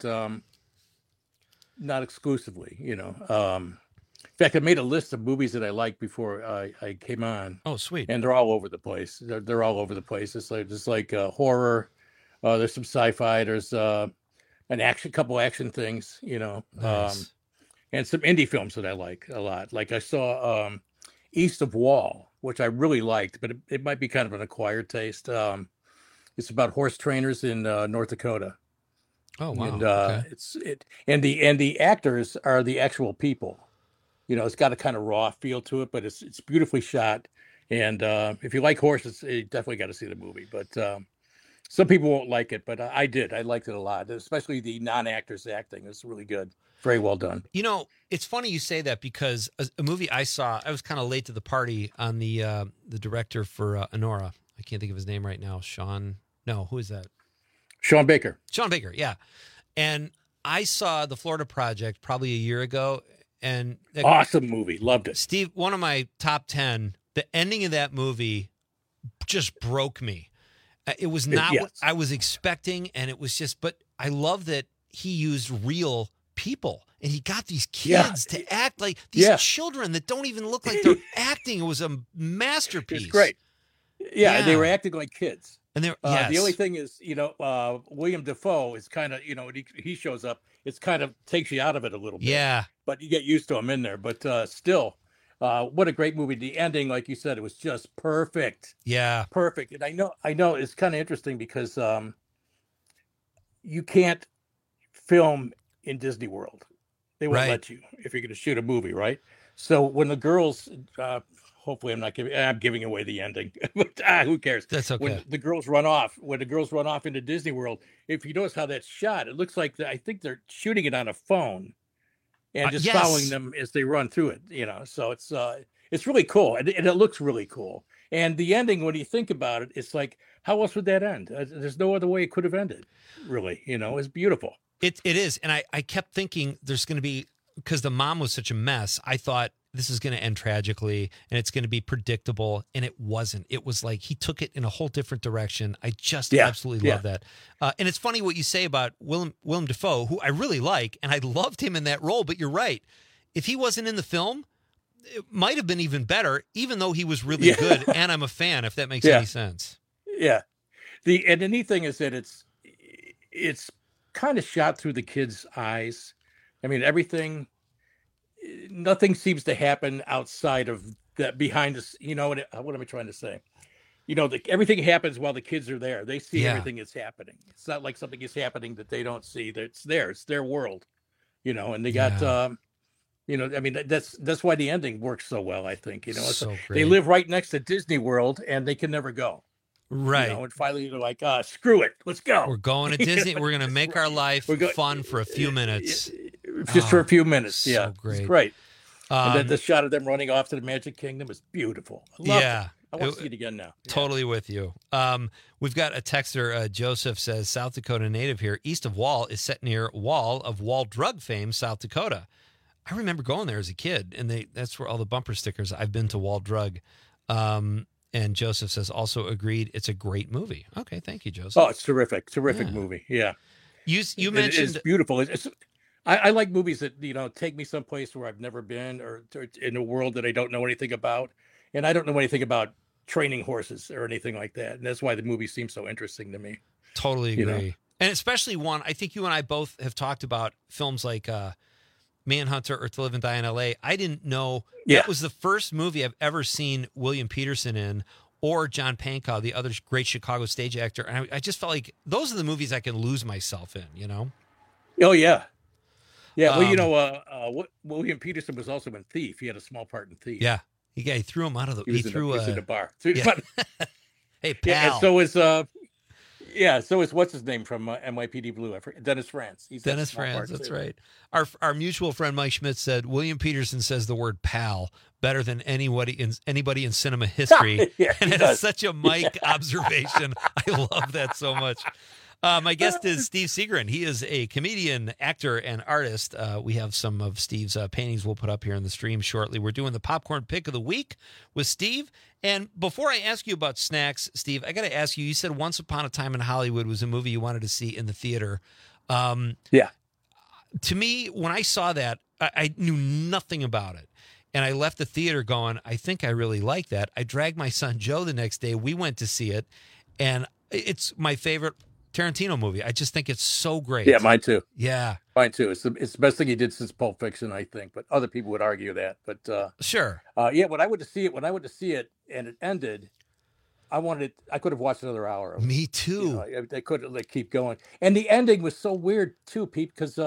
not exclusively, In fact, I made a list of movies that I liked before I came on. Oh, sweet! And they're all over the place. They're all over the place. It's like horror. There's some sci-fi. There's couple action things. Nice. And some indie films that I like a lot. Like I saw East of Wall, which I really liked, but it might be kind of an acquired taste. It's about horse trainers in North Dakota. Oh wow! And Okay. and the actors are the actual people. It's got a kind of raw feel to it, but it's beautifully shot. And if you like horses, you definitely got to see the movie. But some people won't like it, but I did. I liked it a lot, especially the non-actors acting. It's really good. Very well done. It's funny you say that because a movie I saw, I was kind of late to the party on the director for Anora. I can't think of his name right now. Who is that? Sean Baker. Sean Baker, yeah. And I saw The Florida Project probably a year ago. And awesome movie. Loved it. Steve, one of my top 10, the ending of that movie just broke me. It was not what I was expecting. And it was just, but I love that he used real people and he got these kids to act like these children that don't even look like they're acting. It was a masterpiece. It's great. Yeah, they were acting like kids. And they're the only thing is, William Dafoe is kind of, he shows up. It's kind of takes you out of it a little bit. Yeah. But you get used to him in there. But still, what a great movie. The ending, like you said, it was just perfect. Yeah. Perfect. And I know it's kind of interesting because you can't film in Disney World. They won't let you if you're going to shoot a movie, right? So when the girls, hopefully I'm giving away the ending, but who cares? That's okay. When the girls run off into Disney World, if you notice how that's shot, it looks like I think they're shooting it on a phone and just following them as they run through it, so it's really cool. And it looks really cool. And the ending, when you think about it, it's like, how else would that end? There's no other way it could have ended, really. It's beautiful. It is. And I kept thinking there's going to be, because the mom was such a mess, I thought this is going to end tragically and it's going to be predictable. And it wasn't. It was like he took it in a whole different direction. I just absolutely love that. And it's funny what you say about Willem Dafoe, who I really like, and I loved him in that role. But you're right. If he wasn't in the film, it might have been even better, even though he was really good. And I'm a fan, if that makes any sense. Yeah. And the neat thing is that it's kind of shot through the kid's eyes. I mean, nothing seems to happen outside of that behind us. What am I trying to say? Everything happens while the kids are there. They see everything that's happening. It's not like something is happening that they don't see. It's there. It's their world, and they got, I mean, that's why the ending works so well, I think, so they live right next to Disney World and they can never go. Right. And finally they're like, screw it. Let's go. We're going to Disney. We're going to make our life fun for a few minutes. Just for a few minutes. Yeah. So great. It's great. And then the shot of them running off to the Magic Kingdom is beautiful. I love it. I want to see it again now. Totally with you. We've got a texter, Joseph says, South Dakota native here. East of Wall is set near Wall of Wall drug fame, South Dakota. I remember going there as a kid, and that's where all the bumper stickers. I've been to Wall Drug. And Joseph says, also agreed, it's a great movie. Okay, thank you, Joseph. Oh, it's terrific. Terrific movie. Yeah. You mentioned... It's beautiful. I like movies that, take me someplace where I've never been or in a world that I don't know anything about. And I don't know anything about training horses or anything like that. And that's why the movie seems so interesting to me. Totally agree. And especially one, I think you and I both have talked about films like Manhunter or To Live and Die in L.A. I didn't know that was the first movie I've ever seen William Peterson in or John Pankow, the other great Chicago stage actor. And I just felt like those are the movies I can lose myself in, you know? Oh, yeah. Yeah, well, William Peterson was also in Thief. He had a small part in Thief. Yeah. He threw him out of the... He threw in the bar. Yeah. Hey, pal. Yeah, and so is what's his name from NYPD Blue? Dennis Franz. Dennis Franz, that's right. Our mutual friend Mike Schmidt said, William Peterson says the word pal better than anybody in cinema history. Yeah, and it is such a Mike observation. I love that so much. My guest is Steve Seagren. He is a comedian, actor, and artist. We have some of Steve's paintings we'll put up here in the stream shortly. We're doing the Popcorn Pick of the Week with Steve. And before I ask you about snacks, Steve, I got to ask you, you said Once Upon a Time in Hollywood was a movie you wanted to see in the theater. Yeah. To me, when I saw that, I knew nothing about it. And I left the theater going, I think I really like that. I dragged my son Joe the next day. We went to see it. And it's my favorite Tarantino movie. I just think it's so great. Yeah, mine too. Yeah. Mine too. It's the best thing he did since Pulp Fiction, I think. But other people would argue that. But sure. Yeah, when I went to see it and it ended, I could have watched another hour. Me too. I couldn't keep going. And the ending was so weird too, Pete, because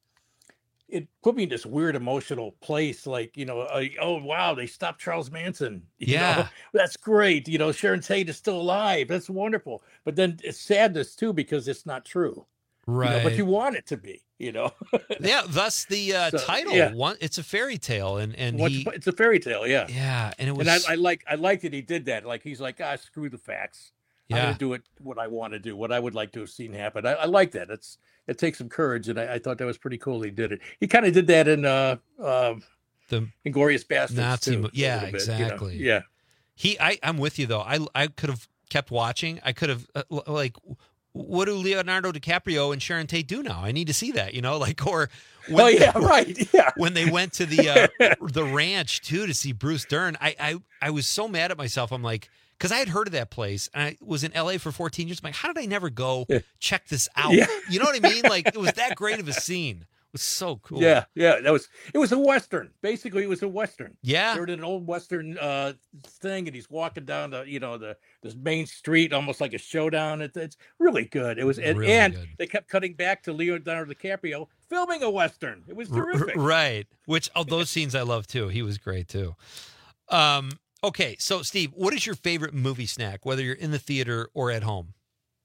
it put me in this weird emotional place. Oh wow, they stopped Charles Manson. You know, that's great. Sharon Tate is still alive. That's wonderful. But then it's sadness too, because it's not true. Right. But you want it to be. Yeah. Thus the title. Yeah. It's a fairy tale, and it's a fairy tale. Yeah. Yeah, and it was. And I like that he did that. Like he's like, screw the facts. Yeah. I'm gonna do it what I want to do, what I would like to have seen happen. I like that. It takes some courage, and I thought that was pretty cool. He did it. He kind of did that in the Inglourious Basterds Nazi too. Yeah, exactly. Yeah. I'm with you though. I could have kept watching. I could have what do Leonardo DiCaprio and Sharon Tate do now? I need to see that. Or when when they went to the ranch too to see Bruce Dern. I was so mad at myself. I'm like, because I had heard of that place, and I was in LA for 14 years. I'm like, how did I never go check this out? Yeah. You know what I mean? Like, it was that great of a scene. It was so cool. Yeah. It was a Western. Basically, it was a Western. Yeah. They're in an old Western thing, and he's walking down this main street, almost like a showdown. It's really good. It was, really good. They kept cutting back to Leonardo DiCaprio filming a Western. It was terrific. Right. Which, those scenes I love too. He was great too. Okay, so Steve, what is your favorite movie snack, whether you're in the theater or at home?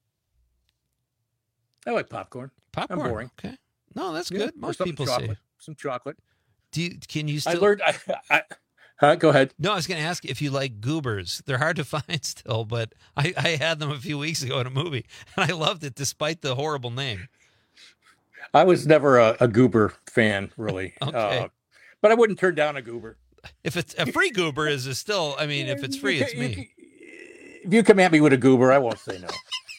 I like popcorn. Popcorn. I'm boring. Okay. No, that's good. Most people say. Some chocolate. Can you still? I learned. Go ahead. No, I was going to ask if you like Goobers. They're hard to find still, but I had them a few weeks ago in a movie, and I loved it despite the horrible name. I was never a Goober fan, really. Okay. But I wouldn't turn down a Goober. If it's a free Goober, is still? I mean, if it's free, it's me. If you come at me with a Goober, I won't say no.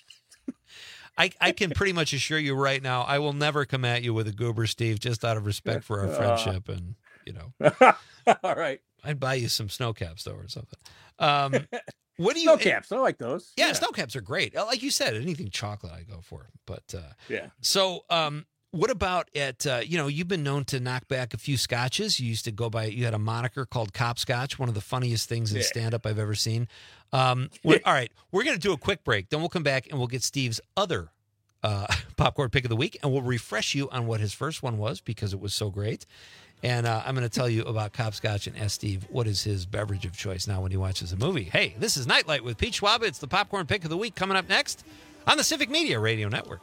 I can pretty much assure you right now, I will never come at you with a Goober, Steve, just out of respect for our friendship, and All right. I'd buy you some snow caps though, or something. What do you? Snow caps. I like those. Yeah, snow caps are great. Like you said, anything chocolate I go for. But yeah. So, what about at, you've been known to knock back a few scotches. You used to go by, you had a moniker called Cop Scotch, one of the funniest things in stand-up I've ever seen. All right, we're going to do a quick break. Then we'll come back and we'll get Steve's other popcorn pick of the week, and we'll refresh you on what his first one was because it was so great. And I'm going to tell you about Cop Scotch and ask Steve what is his beverage of choice now when he watches a movie. Hey, this is Nightlight with Pete Schwab. It's the popcorn pick of the week coming up next on the Civic Media Radio Network.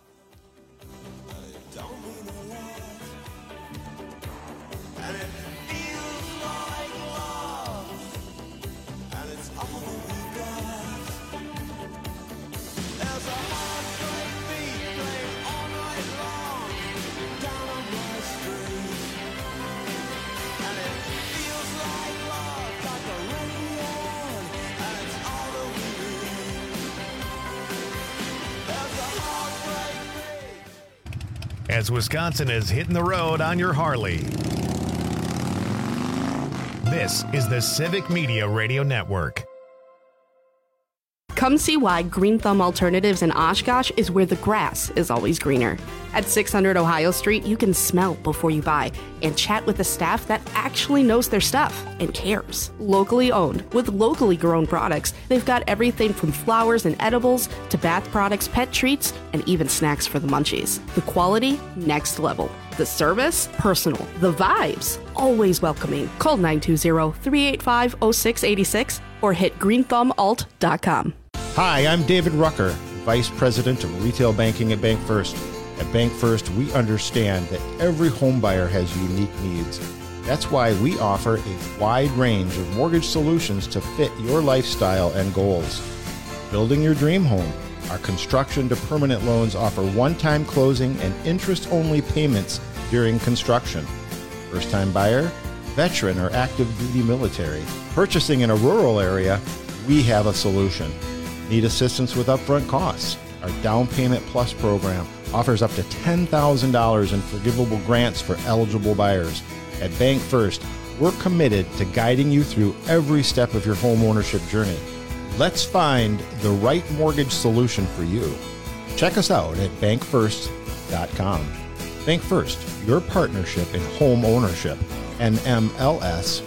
As Wisconsin is hitting the road on your Harley. This is the Civic Media Radio Network. Come see why Green Thumb Alternatives in Oshkosh is where the grass is always greener. At 600 Ohio Street, you can smell before you buy and chat with the staff that actually knows their stuff and cares. Locally owned, with locally grown products, they've got everything from flowers and edibles to bath products, pet treats, and even snacks for the munchies. The quality, next level. The service, personal. The vibes, always welcoming. Call 920-385-0686 or hit greenthumbalt.com. Hi, I'm David Rucker, Vice President of Retail Banking at Bank First. At Bank First, we understand that every home buyer has unique needs. That's why we offer a wide range of mortgage solutions to fit your lifestyle and goals. Building your dream home. Our construction to permanent loans offer one-time closing and interest-only payments during construction. First-time buyer, veteran, or active duty military. Purchasing in a rural area, we have a solution. Need assistance with upfront costs? Our Down Payment Plus program offers up to $10,000 in forgivable grants for eligible buyers. At Bank First, we're committed to guiding you through every step of your home ownership journey. Let's find the right mortgage solution for you. Check us out at bankfirst.com. Bank First, your partnership in home ownership. NMLS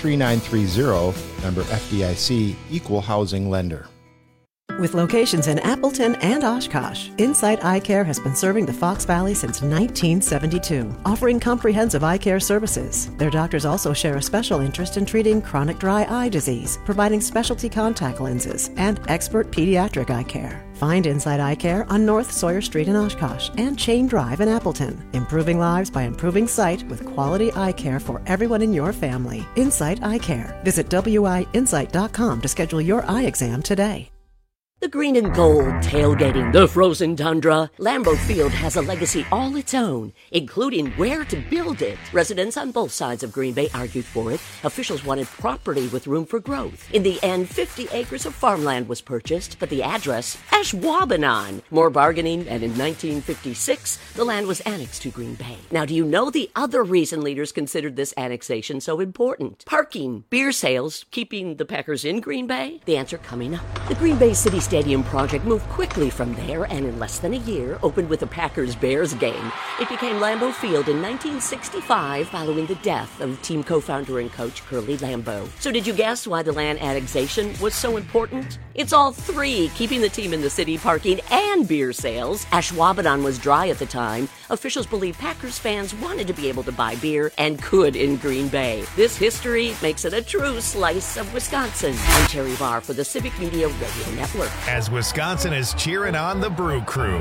13930, member FDIC, equal housing lender. With locations in Appleton and Oshkosh, Insight Eye Care has been serving the Fox Valley since 1972, offering comprehensive eye care services. Their doctors also share a special interest in treating chronic dry eye disease, providing specialty contact lenses, and expert pediatric eye care. Find Insight Eye Care on North Sawyer Street in Oshkosh and Chain Drive in Appleton. Improving lives by improving sight with quality eye care for everyone in your family. Insight Eye Care. Visit WIinsight.com to schedule your eye exam today. The green and gold tailgating, the frozen tundra. Lambeau Field has a legacy all its own, including where to build it. Residents on both sides of Green Bay argued for it. Officials wanted property with room for growth. In the end, 50 acres of farmland was purchased, but the address, Ashwaubenon. More bargaining, and in 1956, the land was annexed to Green Bay. Now, do you know the other reason leaders considered this annexation so important? Parking, beer sales, keeping the Packers in Green Bay? The answer coming up. The Green Bay City Stadium project moved quickly from there and in less than a year opened with a Packers-Bears game. It became Lambeau Field in 1965 following the death of team co-founder and coach Curly Lambeau. So did you guess why the land annexation was so important? It's all three, keeping the team in the city, parking, and beer sales. Ashwaubenon was dry at the time. Officials believe Packers fans wanted to be able to buy beer and could in Green Bay. This history makes it a true slice of Wisconsin. I'm Terry Varr for the Civic Media Radio Network. As Wisconsin is cheering on the Brew Crew.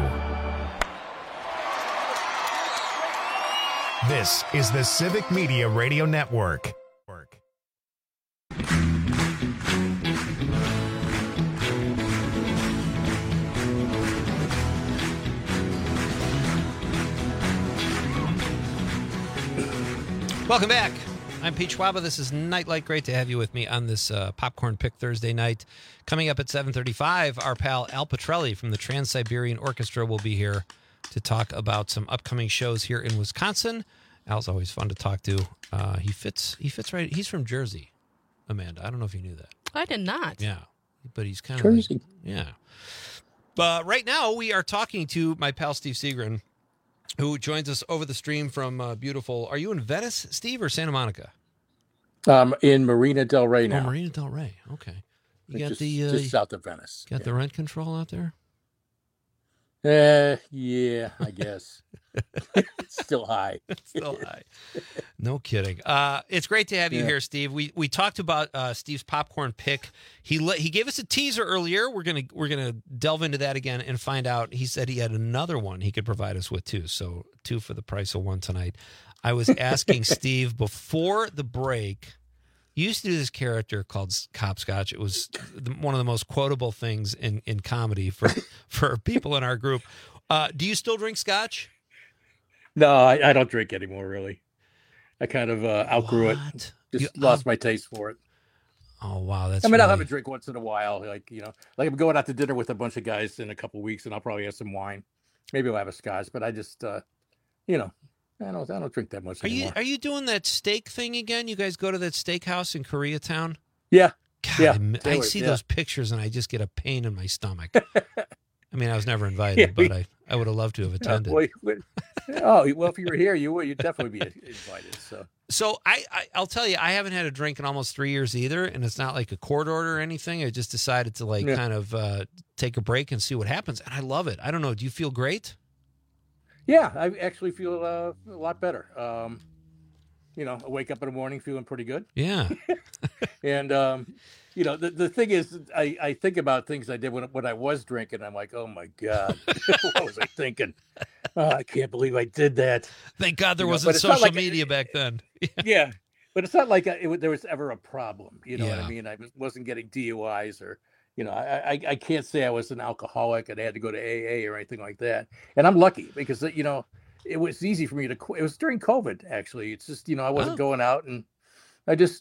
This is the Civic Media Radio Network. Welcome back. I'm Pete Schwaba. This is Nightlight. Great to have you with me on this Popcorn Pick Thursday night. Coming up at 7:35, our pal Al Petrelli from the Trans-Siberian Orchestra will be here to talk about some upcoming shows here in Wisconsin. Al's always fun to talk to. He fits right. He's from Jersey, Amanda. I don't know if you knew that. I did not. Yeah, but he's kind of Jersey. like, yeah. But right now we are talking to my pal Steve Segrin, who joins us over the stream from beautiful. Are you in Venice, Steve, or Santa Monica? In Marina Del Rey now. Oh, Marina Del Rey. Okay. You got just south of Venice. Got the rent control out there? Yeah, I guess. It's still high. Still high. No kidding. It's great to have you here, Steve. We talked about Steve's popcorn pick. He gave us a teaser earlier. We're gonna delve into that again and find out. He said he had another one he could provide us with too. So 2 for the price of 1 tonight. I was asking Steve before the break. You used to do this character called Copscotch. It was one of the most quotable things in comedy for people in our group. Do you still drink scotch? No, I don't drink anymore, really. I kind of outgrew it. Just lost my taste for it. Oh, wow. That's I'll have a drink once in a while. Like I'm going out to dinner with a bunch of guys in a couple of weeks, and I'll probably have some wine. Maybe I'll have a scotch, but I just, I don't drink that much anymore. Are you doing that steak thing again? You guys go to that steakhouse in Koreatown? Yeah. God, I see those pictures and I just get a pain in my stomach. I mean, I was never invited, but I would have loved to have attended. Well, if you were here, you'd definitely be invited. So I'll tell you, I haven't had a drink in almost 3 years either, and it's not like a court order or anything. I just decided to kind of take a break and see what happens, and I love it. I don't know. Do you feel great? Yeah, I actually feel a lot better. I wake up in the morning feeling pretty good. Yeah. And, the thing is, I think about things I did when I was drinking. I'm like, oh, my God, what was I thinking? Oh, I can't believe I did that. Thank God there wasn't social media back then. Yeah, but it's not like there was ever a problem. You know what I mean? I wasn't getting DUIs or, I can't say I was an alcoholic and I had to go to AA or anything like that. And I'm lucky because, it was easy for me to quit. It was during COVID, actually. It's just, I wasn't going out, and I just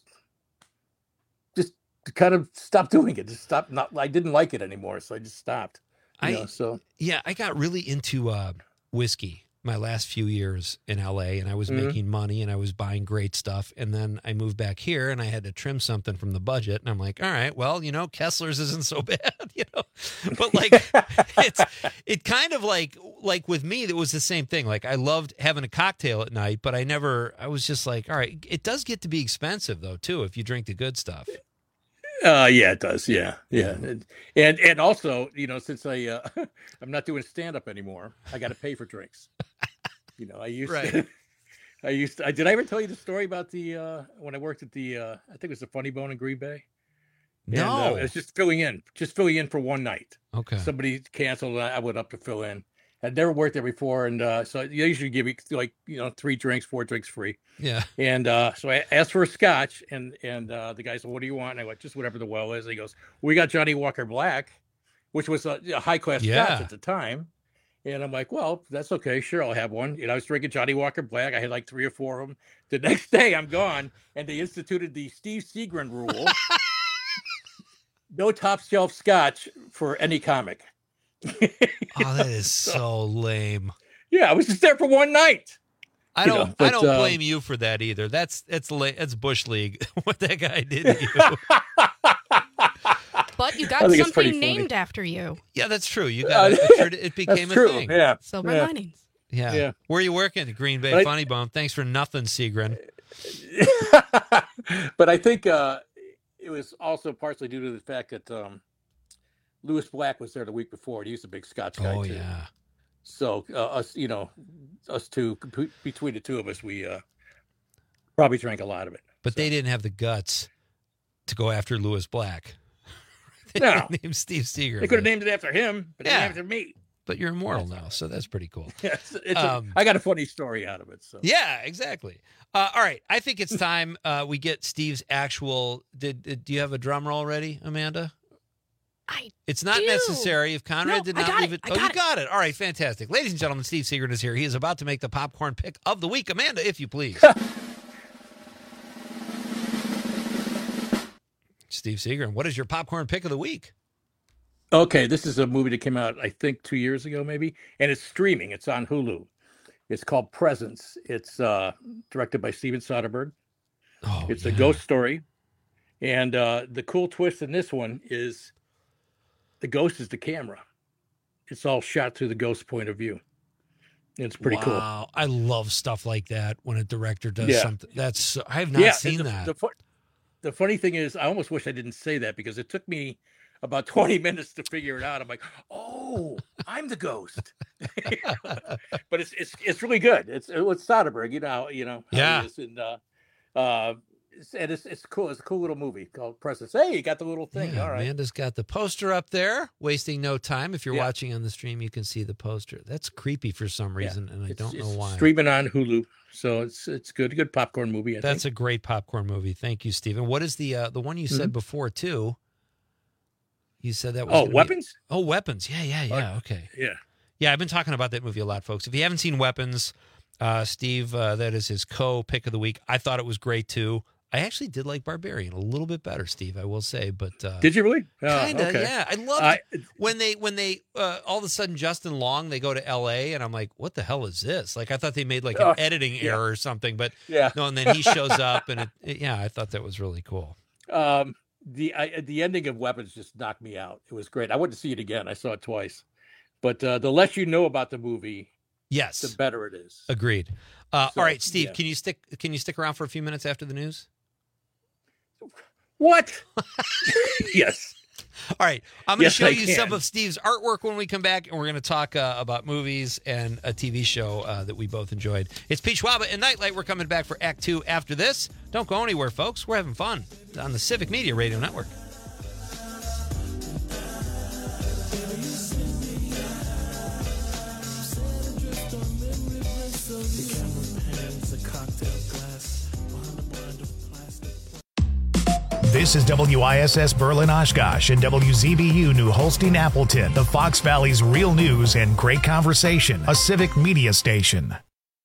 kind of stopped doing it. I didn't like it anymore, so I just stopped. I got really into whiskey my last few years in LA, and I was making money and I was buying great stuff. And then I moved back here and I had to trim something from the budget. And I'm like, all right, well, Kessler's isn't so bad, but it kind of like with me, it was the same thing. Like I loved having a cocktail at night, but I was just like, all right, it does get to be expensive though, too, if you drink the good stuff. Yeah, it does. Yeah. And also, since I'm not doing stand-up anymore, I got to pay for drinks. Did I ever tell you the story about when I worked at I think it was the Funny Bone in Green Bay? No. And, it was just filling in for one night. Okay. Somebody canceled and I went up to fill in. I'd never worked there before. And so they usually give you 3 drinks, 4 drinks free. Yeah. And so I asked for a scotch and the guy said, what do you want? And I went, just whatever the well is. And he goes, we got Johnny Walker Black, which was a high class scotch at the time. And I'm like, well, that's okay. Sure, I'll have one. I was drinking Johnny Walker Black. I had like 3 or 4 of them. The next day I'm gone. And they instituted the Steve Seagren rule. No top shelf scotch for any comic. Oh, that is so lame. Yeah, I was just there for one night. I don't blame you for that either. That's Bush League. What that guy did to you. But you got something named after you. Yeah, that's true. You got it became a thing. Yeah. Silver linings. Yeah. Where are you working? Green Bay Funny Bone. Thanks for nothing, Seagren. But I think it was also partially due to the fact that Lewis Black was there the week before. He was a big Scotch guy too. Yeah. So us two, between the two of us, we probably drank a lot of it. But they didn't have the guts to go after Lewis Black. No. Named Steve Seagren. They could have named it after him, but they named it after me. But you're immortal now, so that's pretty cool. Yes, I got a funny story out of it. So. Yeah, exactly. All right, I think it's time we get Steve's actual. Do you have a drum roll ready, Amanda? It's not necessary if Conrad did not leave it. Oh, you got it. All right, fantastic. Ladies and gentlemen, Steve Seagren is here. He is about to make the popcorn pick of the week. Amanda, if you please. Steve Seagren, what is your popcorn pick of the week? Okay, this is a movie that came out, I think, 2 years ago, maybe, and it's streaming. It's on Hulu. It's called Presence. It's directed by Steven Soderbergh. It's a ghost story, and the cool twist in this one is the ghost is the camera. It's all shot through the ghost's point of view. It's pretty cool. Wow, I love stuff like that when a director does something. I have not seen that. The funny thing is, I almost wish I didn't say that because it took me about 20 minutes to figure it out. I'm like, oh, I'm the ghost. But it's really good. It's Soderbergh, you know. Yeah. It's cool. It's a cool little movie called Presence. Hey, you got the little thing. Yeah, all right. Amanda's got the poster up there, wasting no time. If you're watching on the stream, you can see the poster. That's creepy for some reason, and I don't know why. Streaming on Hulu, so it's good. Good popcorn movie. That's a great popcorn movie. Thank you, Stephen. What is the one you said before too? You said that was Weapons? Weapons. Yeah. Okay. Yeah, I've been talking about that movie a lot, folks. If you haven't seen Weapons, Steve, that is his co-pick of the week. I thought it was great too. I actually did like Barbarian a little bit better, Steve, I will say. But did you really? Kind of, okay. yeah. I loved it. when they all of a sudden Justin Long, they go to L.A. and I'm like, what the hell is this? Like I thought they made like an editing error or something, but no. And then he shows up and I thought that was really cool. the ending of Weapons just knocked me out. It was great. I went to see it again. I saw it twice. But the less you know about the movie, yes, the better it is. Agreed. All right, Steve, can you stick around for a few minutes after the news? What? Yes. All right. I'm going to show you some of Steve's artwork when we come back, and we're going to talk about movies and a TV show that we both enjoyed. It's Pete Schwaba and Nightlight. We're coming back for Act 2 after this. Don't go anywhere, folks. We're having fun on the Civic Media Radio Network. This is WISS Berlin Oshkosh and WZBU New Holstein Appleton, the Fox Valley's real news and great conversation, a civic media station.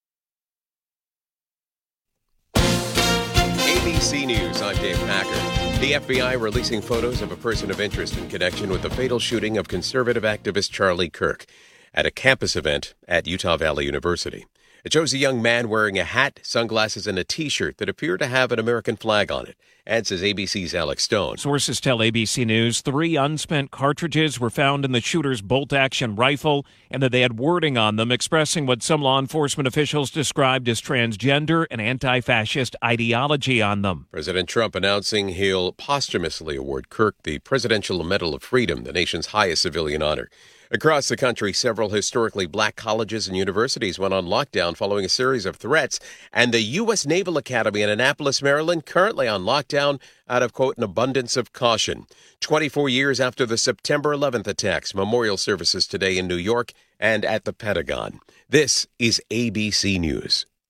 ABC News, I'm Dave Packer. The FBI releasing photos of a person of interest in connection with the fatal shooting of conservative activist Charlie Kirk at a campus event at Utah Valley University. It shows a young man wearing a hat, sunglasses, and a T-shirt that appear to have an American flag on it, adds ABC's Alex Stone. Sources tell ABC News 3 unspent cartridges were found in the shooter's bolt-action rifle and that they had wording on them expressing what some law enforcement officials described as transgender and anti-fascist ideology on them. President Trump announcing he'll posthumously award Kirk the Presidential Medal of Freedom, the nation's highest civilian honor. Across the country, several historically black colleges and universities went on lockdown following a series of threats, and the U.S. Naval Academy in Annapolis, Maryland, currently on lockdown out of, quote, an abundance of caution. 24 years after the September 11th attacks, memorial services today in New York and at the Pentagon. This is ABC News.